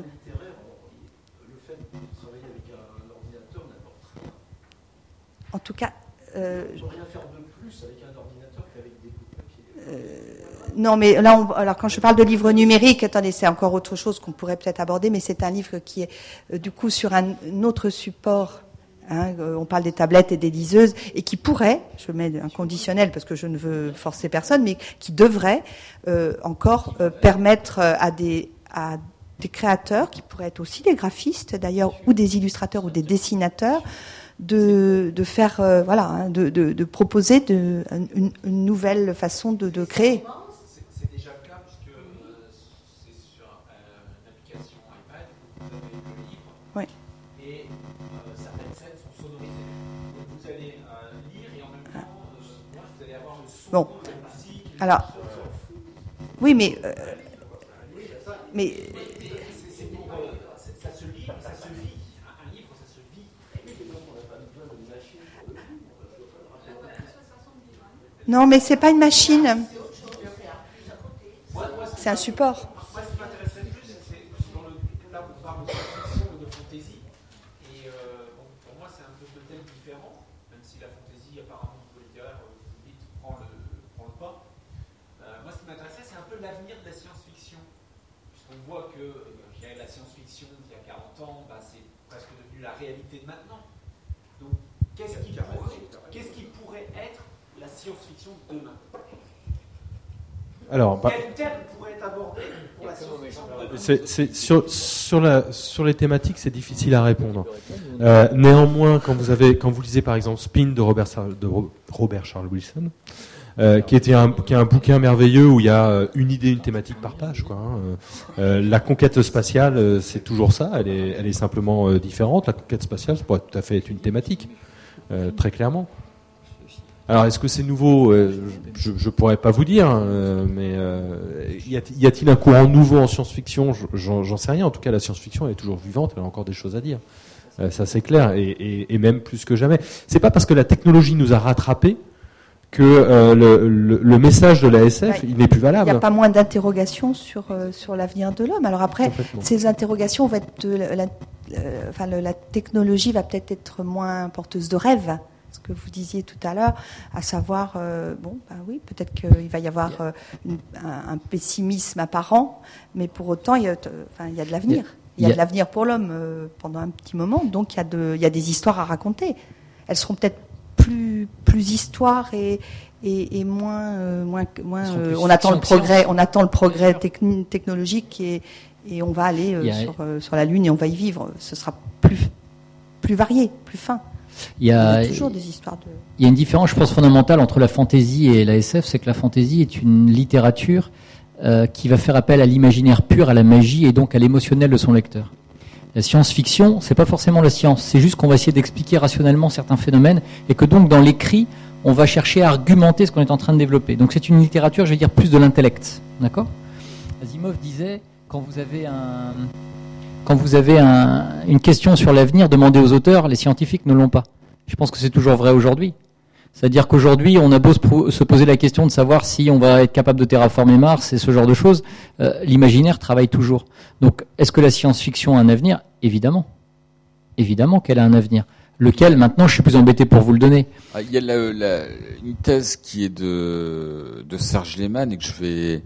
Le fait de travailler avec un ordinateur n'apporte rien. En tout cas... on ne peut rien faire de plus avec un ordinateur qu'avec des bouts de papier. Non, mais là, alors quand je parle de livre numérique, attendez, c'est encore autre chose qu'on pourrait peut-être aborder, mais c'est un livre qui est du coup sur un autre support. On parle des tablettes et des liseuses, et qui pourrait, je mets un conditionnel parce que je ne veux forcer personne, mais qui devrait encore permettre à des créateurs, qui pourraient être aussi des graphistes d'ailleurs, ou des illustrateurs ou des dessinateurs, de faire, de proposer une nouvelle façon de créer. C'est déjà le cas puisque c'est sur l'application iPad, vous avez le livre, oui. Et certaines scènes sont sonorisées. Donc vous allez lire et en même temps, vous allez avoir le son, la musique. Alors, oui, mais c'est pour ça se lit, ça se vit. Un livre, ça se vit. Non, mais c'est pas une machine. C'est un support. Moi, ce qui m'intéresserait plus, c'est là on parle de science-fiction et de fantaisie. Et pour moi, c'est un peu de thème différent, même si la fantaisie, apparemment, au niveau littéraire, vite prend le pas. Moi, ce qui m'intéressait, c'est un peu l'avenir de la science-fiction. Puisqu'on voit que la science-fiction d'il y a 40 ans, c'est presque devenu la réalité de maintenant. Donc, qu'est-ce qui pourrait être la science-fiction de demain? Alors, Quel thème pourrait être abordé pour la science-fiction sur les thématiques, c'est difficile à répondre. Néanmoins, quand vous lisez par exemple Spin de Robert Charles Wilson, qui est un bouquin merveilleux où il y a une idée, une thématique par page, quoi. La conquête spatiale, c'est toujours ça. Elle est simplement différente. La conquête spatiale, ça pourrait tout à fait être une thématique, très clairement. Alors, est-ce que c'est nouveau ? Je pourrais pas vous dire, mais y a-t-il un courant nouveau en science-fiction ? J'en sais rien. En tout cas, la science-fiction, elle est toujours vivante. Elle a encore des choses à dire. Ça, c'est clair, et même plus que jamais. C'est pas parce que la technologie nous a rattrapés que le message de la SF, il n'est plus valable. Il n'y a pas moins d'interrogations sur l'avenir de l'homme. Alors après, ces interrogations vont être la technologie va peut-être être moins porteuse de rêves. Ce que vous disiez tout à l'heure, à savoir, oui, peut-être qu'il va y avoir un pessimisme apparent, mais pour autant, il y a de l'avenir. Il y a de l'avenir pour l'homme pendant un petit moment, donc il y a des histoires à raconter. Elles seront peut-être plus histoires et moins. On attend le progrès technologique et on va aller sur la Lune et on va y vivre. Ce sera plus varié, plus fin. Il y a toujours des histoires de... Il y a une différence, je pense, fondamentale entre la fantaisie et la SF, c'est que la fantaisie est une littérature qui va faire appel à l'imaginaire pur, à la magie et donc à l'émotionnel de son lecteur. La science-fiction, c'est pas forcément la science, c'est juste qu'on va essayer d'expliquer rationnellement certains phénomènes et que donc dans l'écrit, on va chercher à argumenter ce qu'on est en train de développer. Donc c'est une littérature, je vais dire, plus de l'intellect. D'accord ? Asimov disait, quand vous avez une question sur l'avenir, demandez aux auteurs, les scientifiques ne l'ont pas. Je pense que c'est toujours vrai aujourd'hui. C'est-à-dire qu'aujourd'hui, on a beau se poser la question de savoir si on va être capable de terraformer Mars et ce genre de choses, l'imaginaire travaille toujours. Donc, est-ce que la science-fiction a un avenir ? Évidemment. Évidemment qu'elle a un avenir. Lequel, maintenant, je suis plus embêté pour vous le donner. Il y a une thèse qui est de Serge Lehmann et que je vais...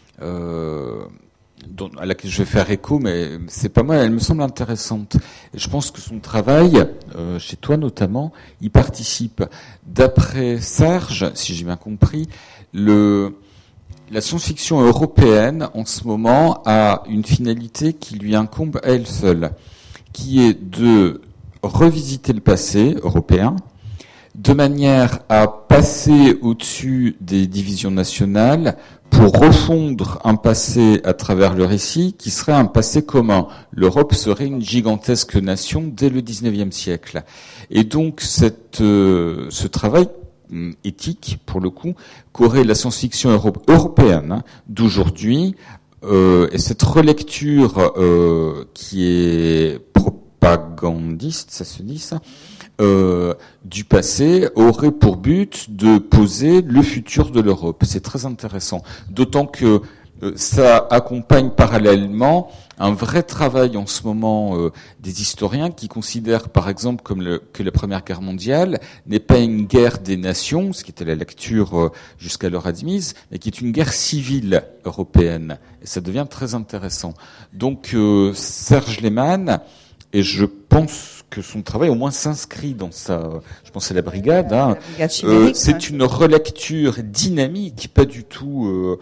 à laquelle je vais faire écho, mais c'est pas mal, elle me semble intéressante. Et je pense que son travail, chez toi notamment, il participe. D'après Serge, si j'ai bien compris, la science-fiction européenne, en ce moment, a une finalité qui lui incombe à elle seule, qui est de revisiter le passé européen, de manière à passer au-dessus des divisions nationales pour refondre un passé à travers le récit qui serait un passé commun. L'Europe serait une gigantesque nation dès le XIXe siècle. Et donc ce travail éthique, pour le coup, qu'aurait la science-fiction européenne d'aujourd'hui, et cette relecture qui est propagandiste, ça se dit ça, du passé aurait pour but de poser le futur de l'Europe. C'est très intéressant. D'autant que ça accompagne parallèlement un vrai travail en ce moment des historiens qui considèrent par exemple que la Première Guerre mondiale n'est pas une guerre des nations, ce qui était la lecture jusqu'alors admise, mais qui est une guerre civile européenne. Et ça devient très intéressant. Donc Serge Lehmann, et je pense que son travail au moins s'inscrit dans je pense à la Brigade, la Brigade chimérique, c'est une relecture dynamique, pas du tout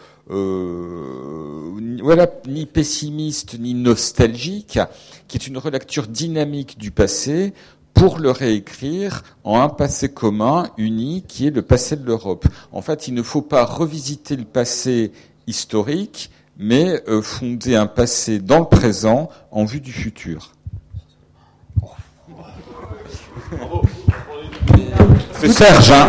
ni pessimiste ni nostalgique, qui est une relecture dynamique du passé pour le réécrire en un passé commun uni qui est le passé de l'Europe. En fait, il ne faut pas revisiter le passé historique, mais fonder un passé dans le présent en vue du futur. C'est Serge, hein.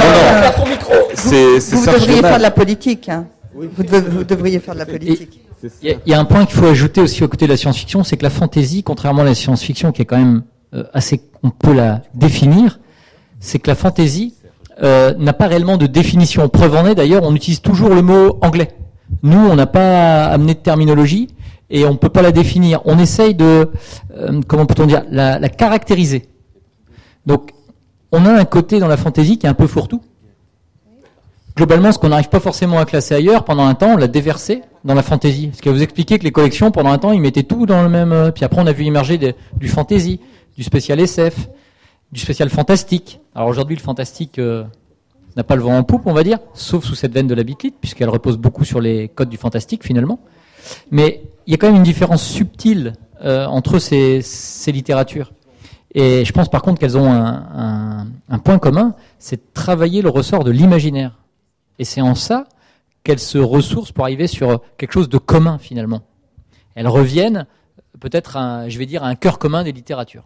Vous devriez faire de la politique, hein. Vous devriez faire de la politique. Il y a un point qu'il faut ajouter aussi aux côtés de la science-fiction, c'est que la fantaisie, contrairement à la science-fiction qui est quand même on peut la définir, c'est que la fantaisie n'a pas réellement de définition. Preuve en est d'ailleurs, on utilise toujours le mot anglais. Nous, on n'a pas amené de terminologie et on peut pas la définir. On essaye de, comment peut-on dire, la caractériser. Donc, on a un côté dans la fantaisie qui est un peu fourre-tout. Globalement, ce qu'on n'arrive pas forcément à classer ailleurs, pendant un temps, on l'a déversé dans la fantaisie. Ce qui va vous expliquer que les collections, pendant un temps, ils mettaient tout dans le même... Puis après, on a vu émerger du fantaisie, du spécial SF, du spécial fantastique. Alors aujourd'hui, le fantastique, n'a pas le vent en poupe, on va dire, sauf sous cette veine de la bitlite, puisqu'elle repose beaucoup sur les codes du fantastique finalement. Mais il y a quand même une différence subtile entre ces littératures. Et je pense par contre qu'elles ont un point commun, c'est de travailler le ressort de l'imaginaire. Et c'est en ça qu'elles se ressourcent pour arriver sur quelque chose de commun finalement. Elles reviennent peut-être à un cœur commun des littératures.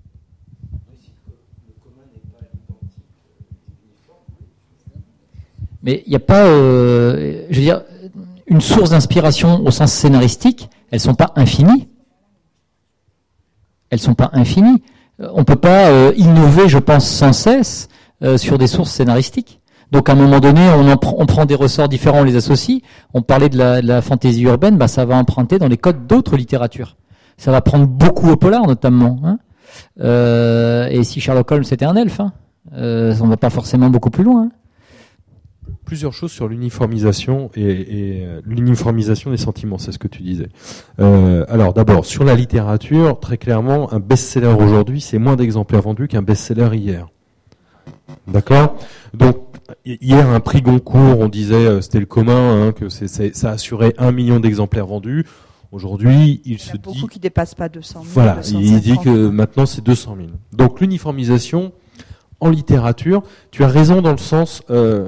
Mais il n'y a pas, une source d'inspiration au sens scénaristique, elles sont pas infinies. Elles sont pas infinies. On peut pas innover, je pense, sans cesse sur des sources scénaristiques. Donc à un moment donné, on prend des ressorts différents, on les associe. On parlait de la fantaisie urbaine, ça va emprunter dans les codes d'autres littératures. Ça va prendre beaucoup au polar notamment. Hein. Et si Sherlock Holmes c'était un elfe, on va pas forcément beaucoup plus loin. Hein. Plusieurs choses sur l'uniformisation et l'uniformisation des sentiments, c'est ce que tu disais. Alors d'abord, sur la littérature, très clairement, un best-seller aujourd'hui, c'est moins d'exemplaires vendus qu'un best-seller hier. D'accord ? Donc, hier, un prix Goncourt, on disait, c'était le commun, que ça assurait 1 million d'exemplaires vendus. Aujourd'hui, il se dit... Il y a beaucoup qui ne dépassent pas 200 000. Voilà, il dit que maintenant, c'est 200 000. Donc, l'uniformisation en littérature, tu as raison dans le sens...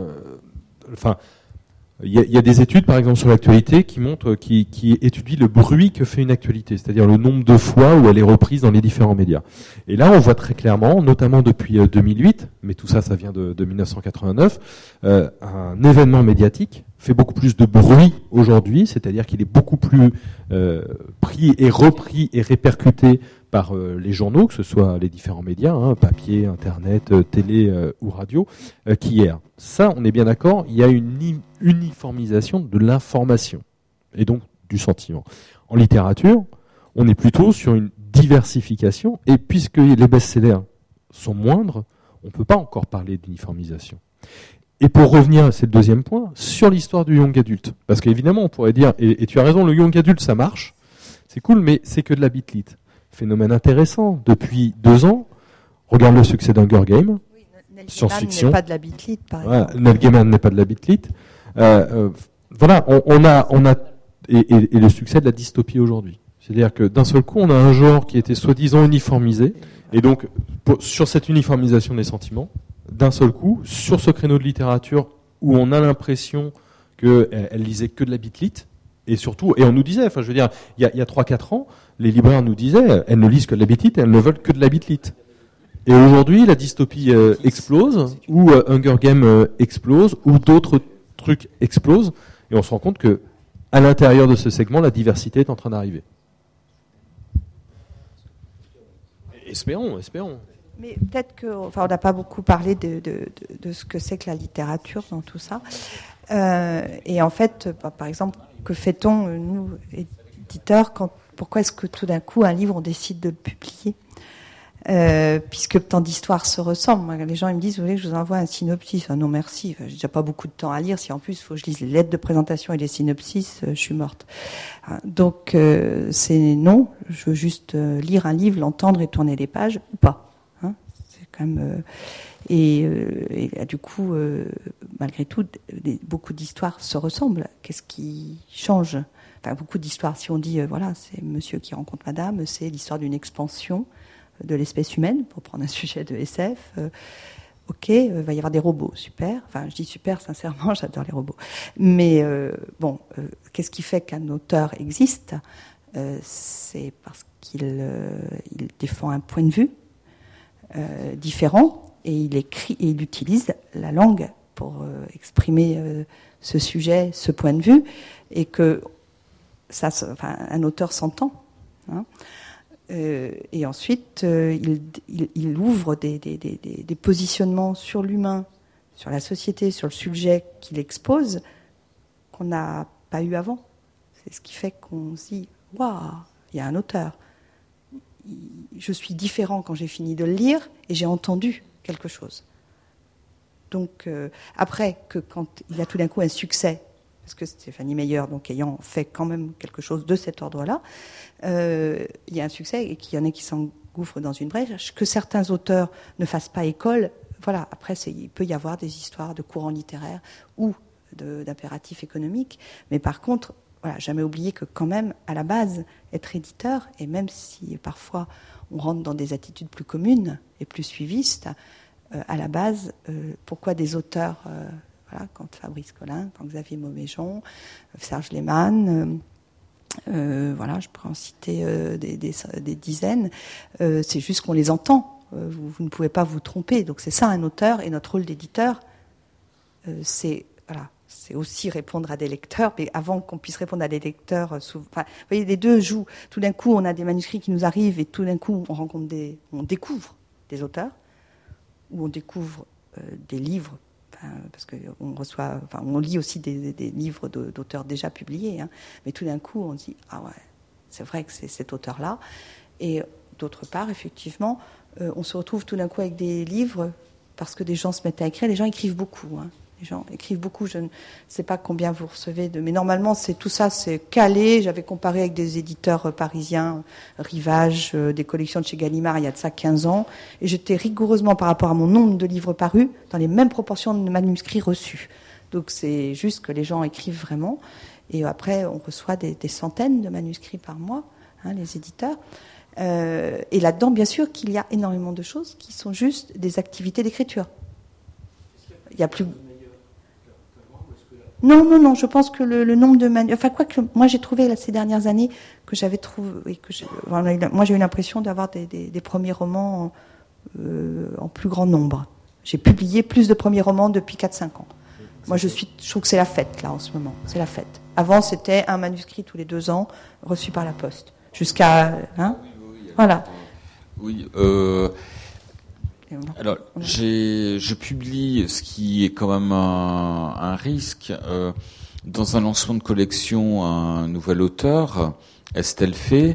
il y a des études, par exemple, sur l'actualité qui montrent, qui étudient le bruit que fait une actualité, c'est-à-dire le nombre de fois où elle est reprise dans les différents médias. Et là, on voit très clairement, notamment depuis 2008, mais tout ça, ça vient de 1989, un événement médiatique fait beaucoup plus de bruit aujourd'hui, c'est-à-dire qu'il est beaucoup plus pris et repris et répercuté par les journaux, que ce soit les différents médias, papier, internet, télé ou radio, qu'hier. Ça, on est bien d'accord, il y a une uniformisation de l'information, et donc du sentiment. En littérature, on est plutôt sur une diversification, et puisque les best-sellers sont moindres, on ne peut pas encore parler d'uniformisation. Et pour revenir, c'est le deuxième point, sur l'histoire du young adulte. Parce qu'évidemment, on pourrait dire, et tu as raison, le young adulte, ça marche, c'est cool, mais c'est que de la bitlite. Phénomène intéressant. Depuis 2 ans, regarde le succès d'Hunger Games, science-fiction. N'est pas de la bitlite, par exemple. Neil Gaiman n'est pas de la bitlite. Voilà, on a et le succès de la dystopie aujourd'hui. C'est-à-dire que d'un seul coup, on a un genre qui était soi-disant uniformisé, et donc sur cette uniformisation des sentiments, d'un seul coup, sur ce créneau de littérature où on a l'impression qu'elle lisait que de la bitlite, et surtout, et on nous disait, il y a 3-4 ans, les libraires nous disaient, elles ne lisent que de la bitlite, elles ne veulent que de la bitlite. Et aujourd'hui, la dystopie explose, ou Hunger Games explose, ou d'autres trucs explosent, et on se rend compte que à l'intérieur de ce segment, la diversité est en train d'arriver. Espérons. Mais peut-être on n'a pas beaucoup parlé de ce que c'est que la littérature dans tout ça. Et en fait, par exemple, que fait-on, nous, éditeurs, pourquoi est-ce que tout d'un coup, un livre, on décide de le publier ? Puisque tant d'histoires se ressemblent. Moi, les gens ils me disent, vous voulez que je vous envoie un synopsis ? Non, merci. J'ai déjà pas beaucoup de temps à lire. Si en plus, il faut que je lise les lettres de présentation et les synopsis, je suis morte. Donc, c'est non. Je veux juste lire un livre, l'entendre et tourner les pages, ou pas. C'est quand même... Et du coup, malgré tout, beaucoup d'histoires se ressemblent. Qu'est-ce qui change ? Enfin, beaucoup d'histoires, si on dit, voilà, c'est monsieur qui rencontre madame, c'est l'histoire d'une expansion de l'espèce humaine, pour prendre un sujet de SF. Ok, va y avoir des robots, super. Enfin, je dis super, sincèrement, j'adore les robots. Mais qu'est-ce qui fait qu'un auteur existe ? C'est parce qu'il défend un point de vue différent, et il écrit et il utilise la langue pour exprimer ce sujet, ce point de vue, et que un auteur s'entend. Et ensuite, il ouvre des positionnements sur l'humain, sur la société, sur le sujet qu'il expose, qu'on n'a pas eu avant. C'est ce qui fait qu'on se dit « Waouh, il y a un auteur. Je suis différent quand j'ai fini de le lire et j'ai entendu quelque chose. » Donc, après, quand il y a tout d'un coup un succès, parce que Stéphanie Meyer, donc ayant fait quand même quelque chose de cet ordre-là, il y a un succès et qu'il y en a qui s'engouffrent dans une brèche, que certains auteurs ne fassent pas école, voilà. Après, il peut y avoir des histoires de courants littéraires ou d'impératifs économiques, mais par contre, voilà, jamais oublier que quand même, à la base, être éditeur, et même si parfois on rentre dans des attitudes plus communes et plus suivistes, à la base, pourquoi des auteurs, voilà, quand Fabrice Collin, quand Xavier Mauméjean, Serge Lehmann, voilà, je pourrais en citer des dizaines, c'est juste qu'on les entend. Vous ne pouvez pas vous tromper. Donc c'est ça un auteur, et notre rôle d'éditeur, c'est aussi répondre à des lecteurs, mais avant qu'on puisse répondre à des lecteurs, vous voyez, les deux jouent. Tout d'un coup, on a des manuscrits qui nous arrivent, et tout d'un coup, on découvre des auteurs, ou on découvre des livres, parce on lit aussi des livres d'auteurs déjà publiés, hein, mais tout d'un coup, on dit ah ouais, c'est vrai que c'est cet auteur-là. Et d'autre part, effectivement, on se retrouve tout d'un coup avec des livres parce que des gens se mettent à écrire. Les gens écrivent beaucoup. Hein. Les gens écrivent beaucoup. Je ne sais pas combien vous recevez mais normalement, tout ça, c'est calé. J'avais comparé avec des éditeurs parisiens, Rivage, des collections de chez Gallimard, il y a de ça 15 ans. Et j'étais rigoureusement, par rapport à mon nombre de livres parus, dans les mêmes proportions de manuscrits reçus. Donc c'est juste que les gens écrivent vraiment. Et après, on reçoit des centaines de manuscrits par mois, hein, les éditeurs. Et là-dedans, bien sûr, qu'il y a énormément de choses qui sont juste des activités d'écriture. Il y a plus... Non, je pense que le nombre de manuscrits... Enfin, quoi que moi, j'ai trouvé, là, ces dernières années, que j'avais trouvé... moi, j'ai eu l'impression d'avoir des premiers romans en plus grand nombre. J'ai publié plus de premiers romans depuis 4-5 ans. Moi, je trouve que c'est la fête, là, en ce moment. C'est la fête. Avant, c'était un manuscrit tous les 2 ans, reçu par la poste. Jusqu'à... Hein, voilà. Oui, alors, je publie, ce qui est quand même un risque, dans un lancement de collection, un nouvel auteur, Estelle Fay,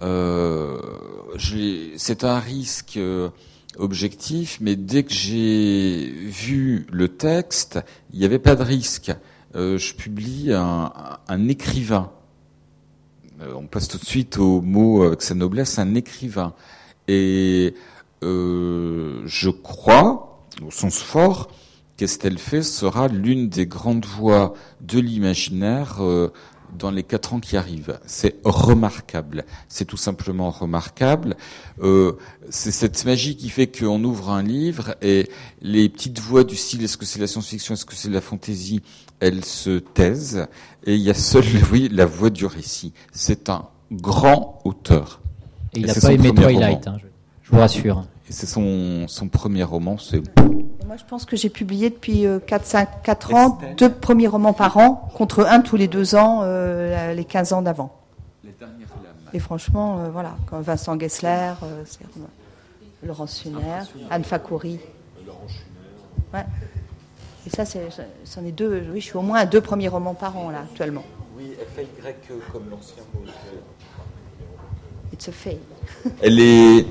c'est un risque objectif, mais dès que j'ai vu le texte, il n'y avait pas de risque. Je publie un écrivain. On passe tout de suite au mot avec sa noblesse, un écrivain. Et je crois, au sens fort, qu'Estelle Fay sera l'une des grandes voix de l'imaginaire dans les 4 ans qui arrivent. C'est remarquable. C'est tout simplement remarquable. C'est cette magie qui fait qu'on ouvre un livre et les petites voix du style, est-ce que c'est la science-fiction, est-ce que c'est la fantaisie, elles se taisent. Et il y a seule, oui, la voix du récit. C'est un grand auteur. Et il n'a pas aimé Twilight, hein, je vous rassure. Et c'est son premier roman, c'est... Moi, je pense que j'ai publié depuis 4 ans 2 premiers romans par an, contre 1 tous les 2 ans, les 15 ans d'avant. Les dernières lames. Et franchement, voilà, comme Vincent Gessler, Laurence Funer, Anne Fakouri. Laurence Funer. Ouais. Et ça, c'en est 2. Oui, je suis au moins à 2 premiers romans par an, là, actuellement. Oui, FAY comme l'ancien mot. It's a fay. Elle est...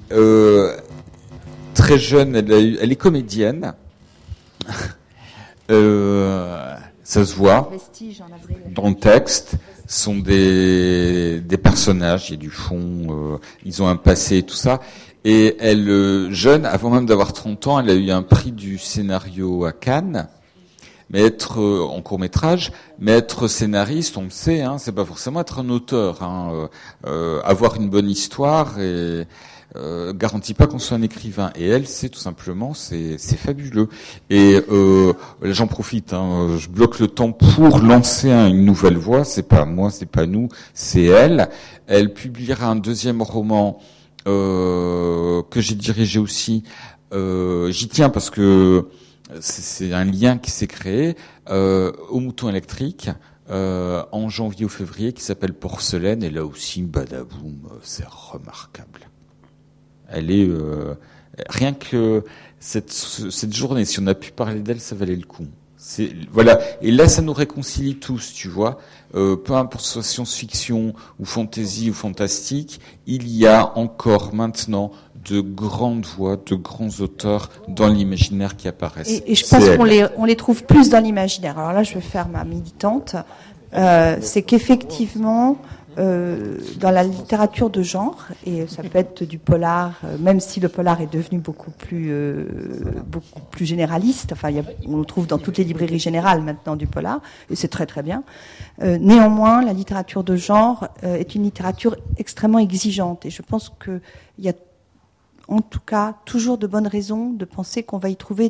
très jeune, elle est comédienne. Ça se voit dans le texte. Sont des personnages, il y a du fond, ils ont un passé et tout ça. Et elle, jeune, avant même d'avoir 30 ans, elle a eu un prix du scénario à Cannes. Mais être en court-métrage, mais être scénariste, on le sait, hein, c'est pas forcément être un auteur. Hein, avoir une bonne histoire et garantit pas qu'on soit un écrivain. Et elle, c'est tout simplement, c'est fabuleux. Et là, j'en profite. Hein, je bloque le temps pour lancer une nouvelle voix. C'est pas moi, c'est pas nous, c'est elle. Elle publiera un 2e roman que j'ai dirigé aussi. J'y tiens parce que c'est un lien qui s'est créé au Mouton électrique en janvier ou février, qui s'appelle Porcelaine, et là aussi badaboum, c'est remarquable. Elle est rien que cette journée, si on a pu parler d'elle, ça valait le coup. Voilà, et là ça nous réconcilie tous, tu vois. Peu importe soit science-fiction ou fantasy ou fantastique, il y a encore maintenant de grandes voix, de grands auteurs dans l'imaginaire qui apparaissent. Et je pense qu'on les trouve plus dans l'imaginaire. Alors là, je vais faire ma militante. C'est qu'effectivement, dans la littérature de genre, et ça peut être du polar, même si le polar est devenu beaucoup plus généraliste, enfin on le trouve dans toutes les librairies générales maintenant du polar, et c'est très très bien. Néanmoins, la littérature de genre est une littérature extrêmement exigeante, et je pense qu'il y a en tout cas toujours de bonnes raisons de penser qu'on va y trouver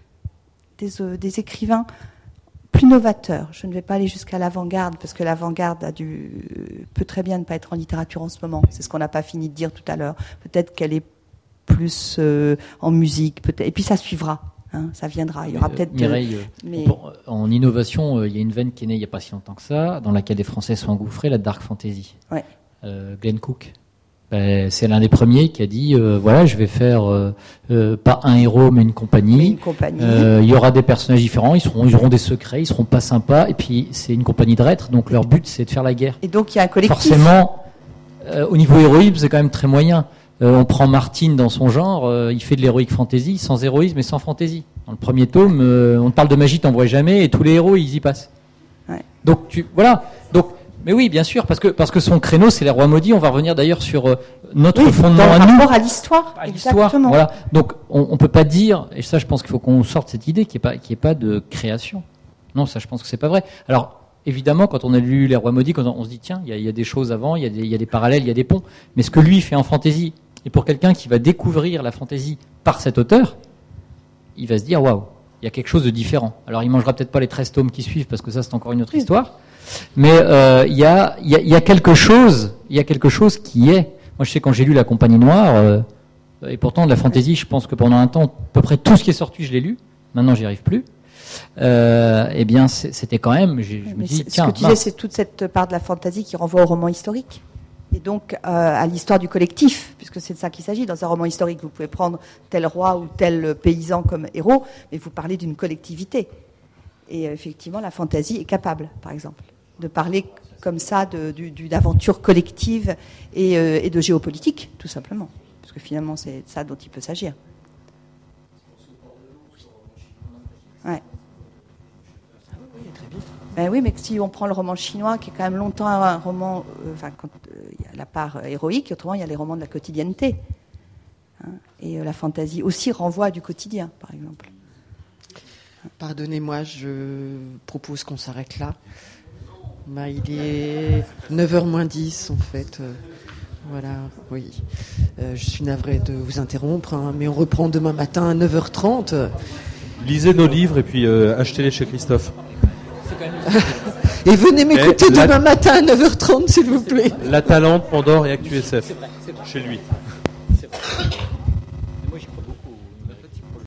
des écrivains plus novateur. Je ne vais pas aller jusqu'à l'avant-garde, parce que l'avant-garde peut très bien ne pas être en littérature en ce moment. C'est ce qu'on n'a pas fini de dire tout à l'heure. Peut-être qu'elle est plus en musique, peut-être. Et puis ça suivra, hein, ça viendra. Il y aura peut-être. Mireille, en innovation, il y a une veine qui est née il n'y a pas si longtemps que ça, dans laquelle les Français sont engouffrés, la dark fantasy. Ouais. Glenn Cook. C'est l'un des premiers qui a dit voilà, je vais faire pas un héros mais une compagnie. Il y aura des personnages différents, ils auront des secrets, ils seront pas sympas, et puis c'est une compagnie de reîtres, donc leur but c'est de faire la guerre. Et donc il y a un collectif. Forcément, au niveau héroïsme c'est quand même très moyen. On prend Martin dans son genre, il fait de l'héroïque fantasy sans héroïsme et sans fantasy. Dans le premier tome, on parle de magie, t'en vois jamais, et tous les héros ils y passent. Ouais. Donc mais oui, bien sûr, parce que son créneau, c'est les rois maudits. On va revenir d'ailleurs sur notre fondement à nous. Par rapport à l'histoire. Exactement. Voilà. Donc, on peut pas dire, et ça, je pense qu'il faut qu'on sorte cette idée qu'il n'y ait pas de création. Non, ça, je pense que c'est pas vrai. Alors, évidemment, quand on a lu les rois maudits, quand on se dit, tiens, il y a des choses avant, il y a des parallèles, il y a des ponts. Mais ce que lui fait en fantaisie, et pour quelqu'un qui va découvrir la fantaisie par cet auteur, il va se dire, waouh, il y a quelque chose de différent. Alors, il mangera peut-être pas les 13 tomes qui suivent, parce que ça, c'est encore une autre histoire. Mais il y a quelque chose qui est. Moi, je sais quand j'ai lu La Compagnie Noire, et pourtant de la fantaisie, je pense que pendant un temps, à peu près tout ce qui est sorti, je l'ai lu. Maintenant, j'y arrive plus. Eh bien, c'était quand même. Je me dis, tiens. Ce que tu disais, c'est toute cette part de la fantaisie qui renvoie au roman historique, et donc à l'histoire du collectif, puisque c'est de ça qu'il s'agit. Dans un roman historique, vous pouvez prendre tel roi ou tel paysan comme héros, mais vous parlez d'une collectivité. Et effectivement, la fantaisie est capable, par exemple, de parler comme ça d'une aventure collective et de géopolitique, tout simplement. Parce que finalement, c'est ça dont il peut s'agir. Ouais. Ben oui, mais si on prend le roman chinois, qui est quand même longtemps un roman, quand il y a la part héroïque, autrement il y a les romans de la quotidienneté. Hein, et la fantaisie aussi renvoie à du quotidien, par exemple. Pardonnez-moi, je propose qu'on s'arrête là. Il est 9h moins 10 en fait. Voilà, oui. Je suis navrée de vous interrompre, hein, mais on reprend demain matin à 9h30. Lisez nos livres et puis achetez-les chez Christophe. Et venez m'écouter demain matin à 9h30 s'il vous plaît. La Talente, Pandore et ActuSF. Chez lui.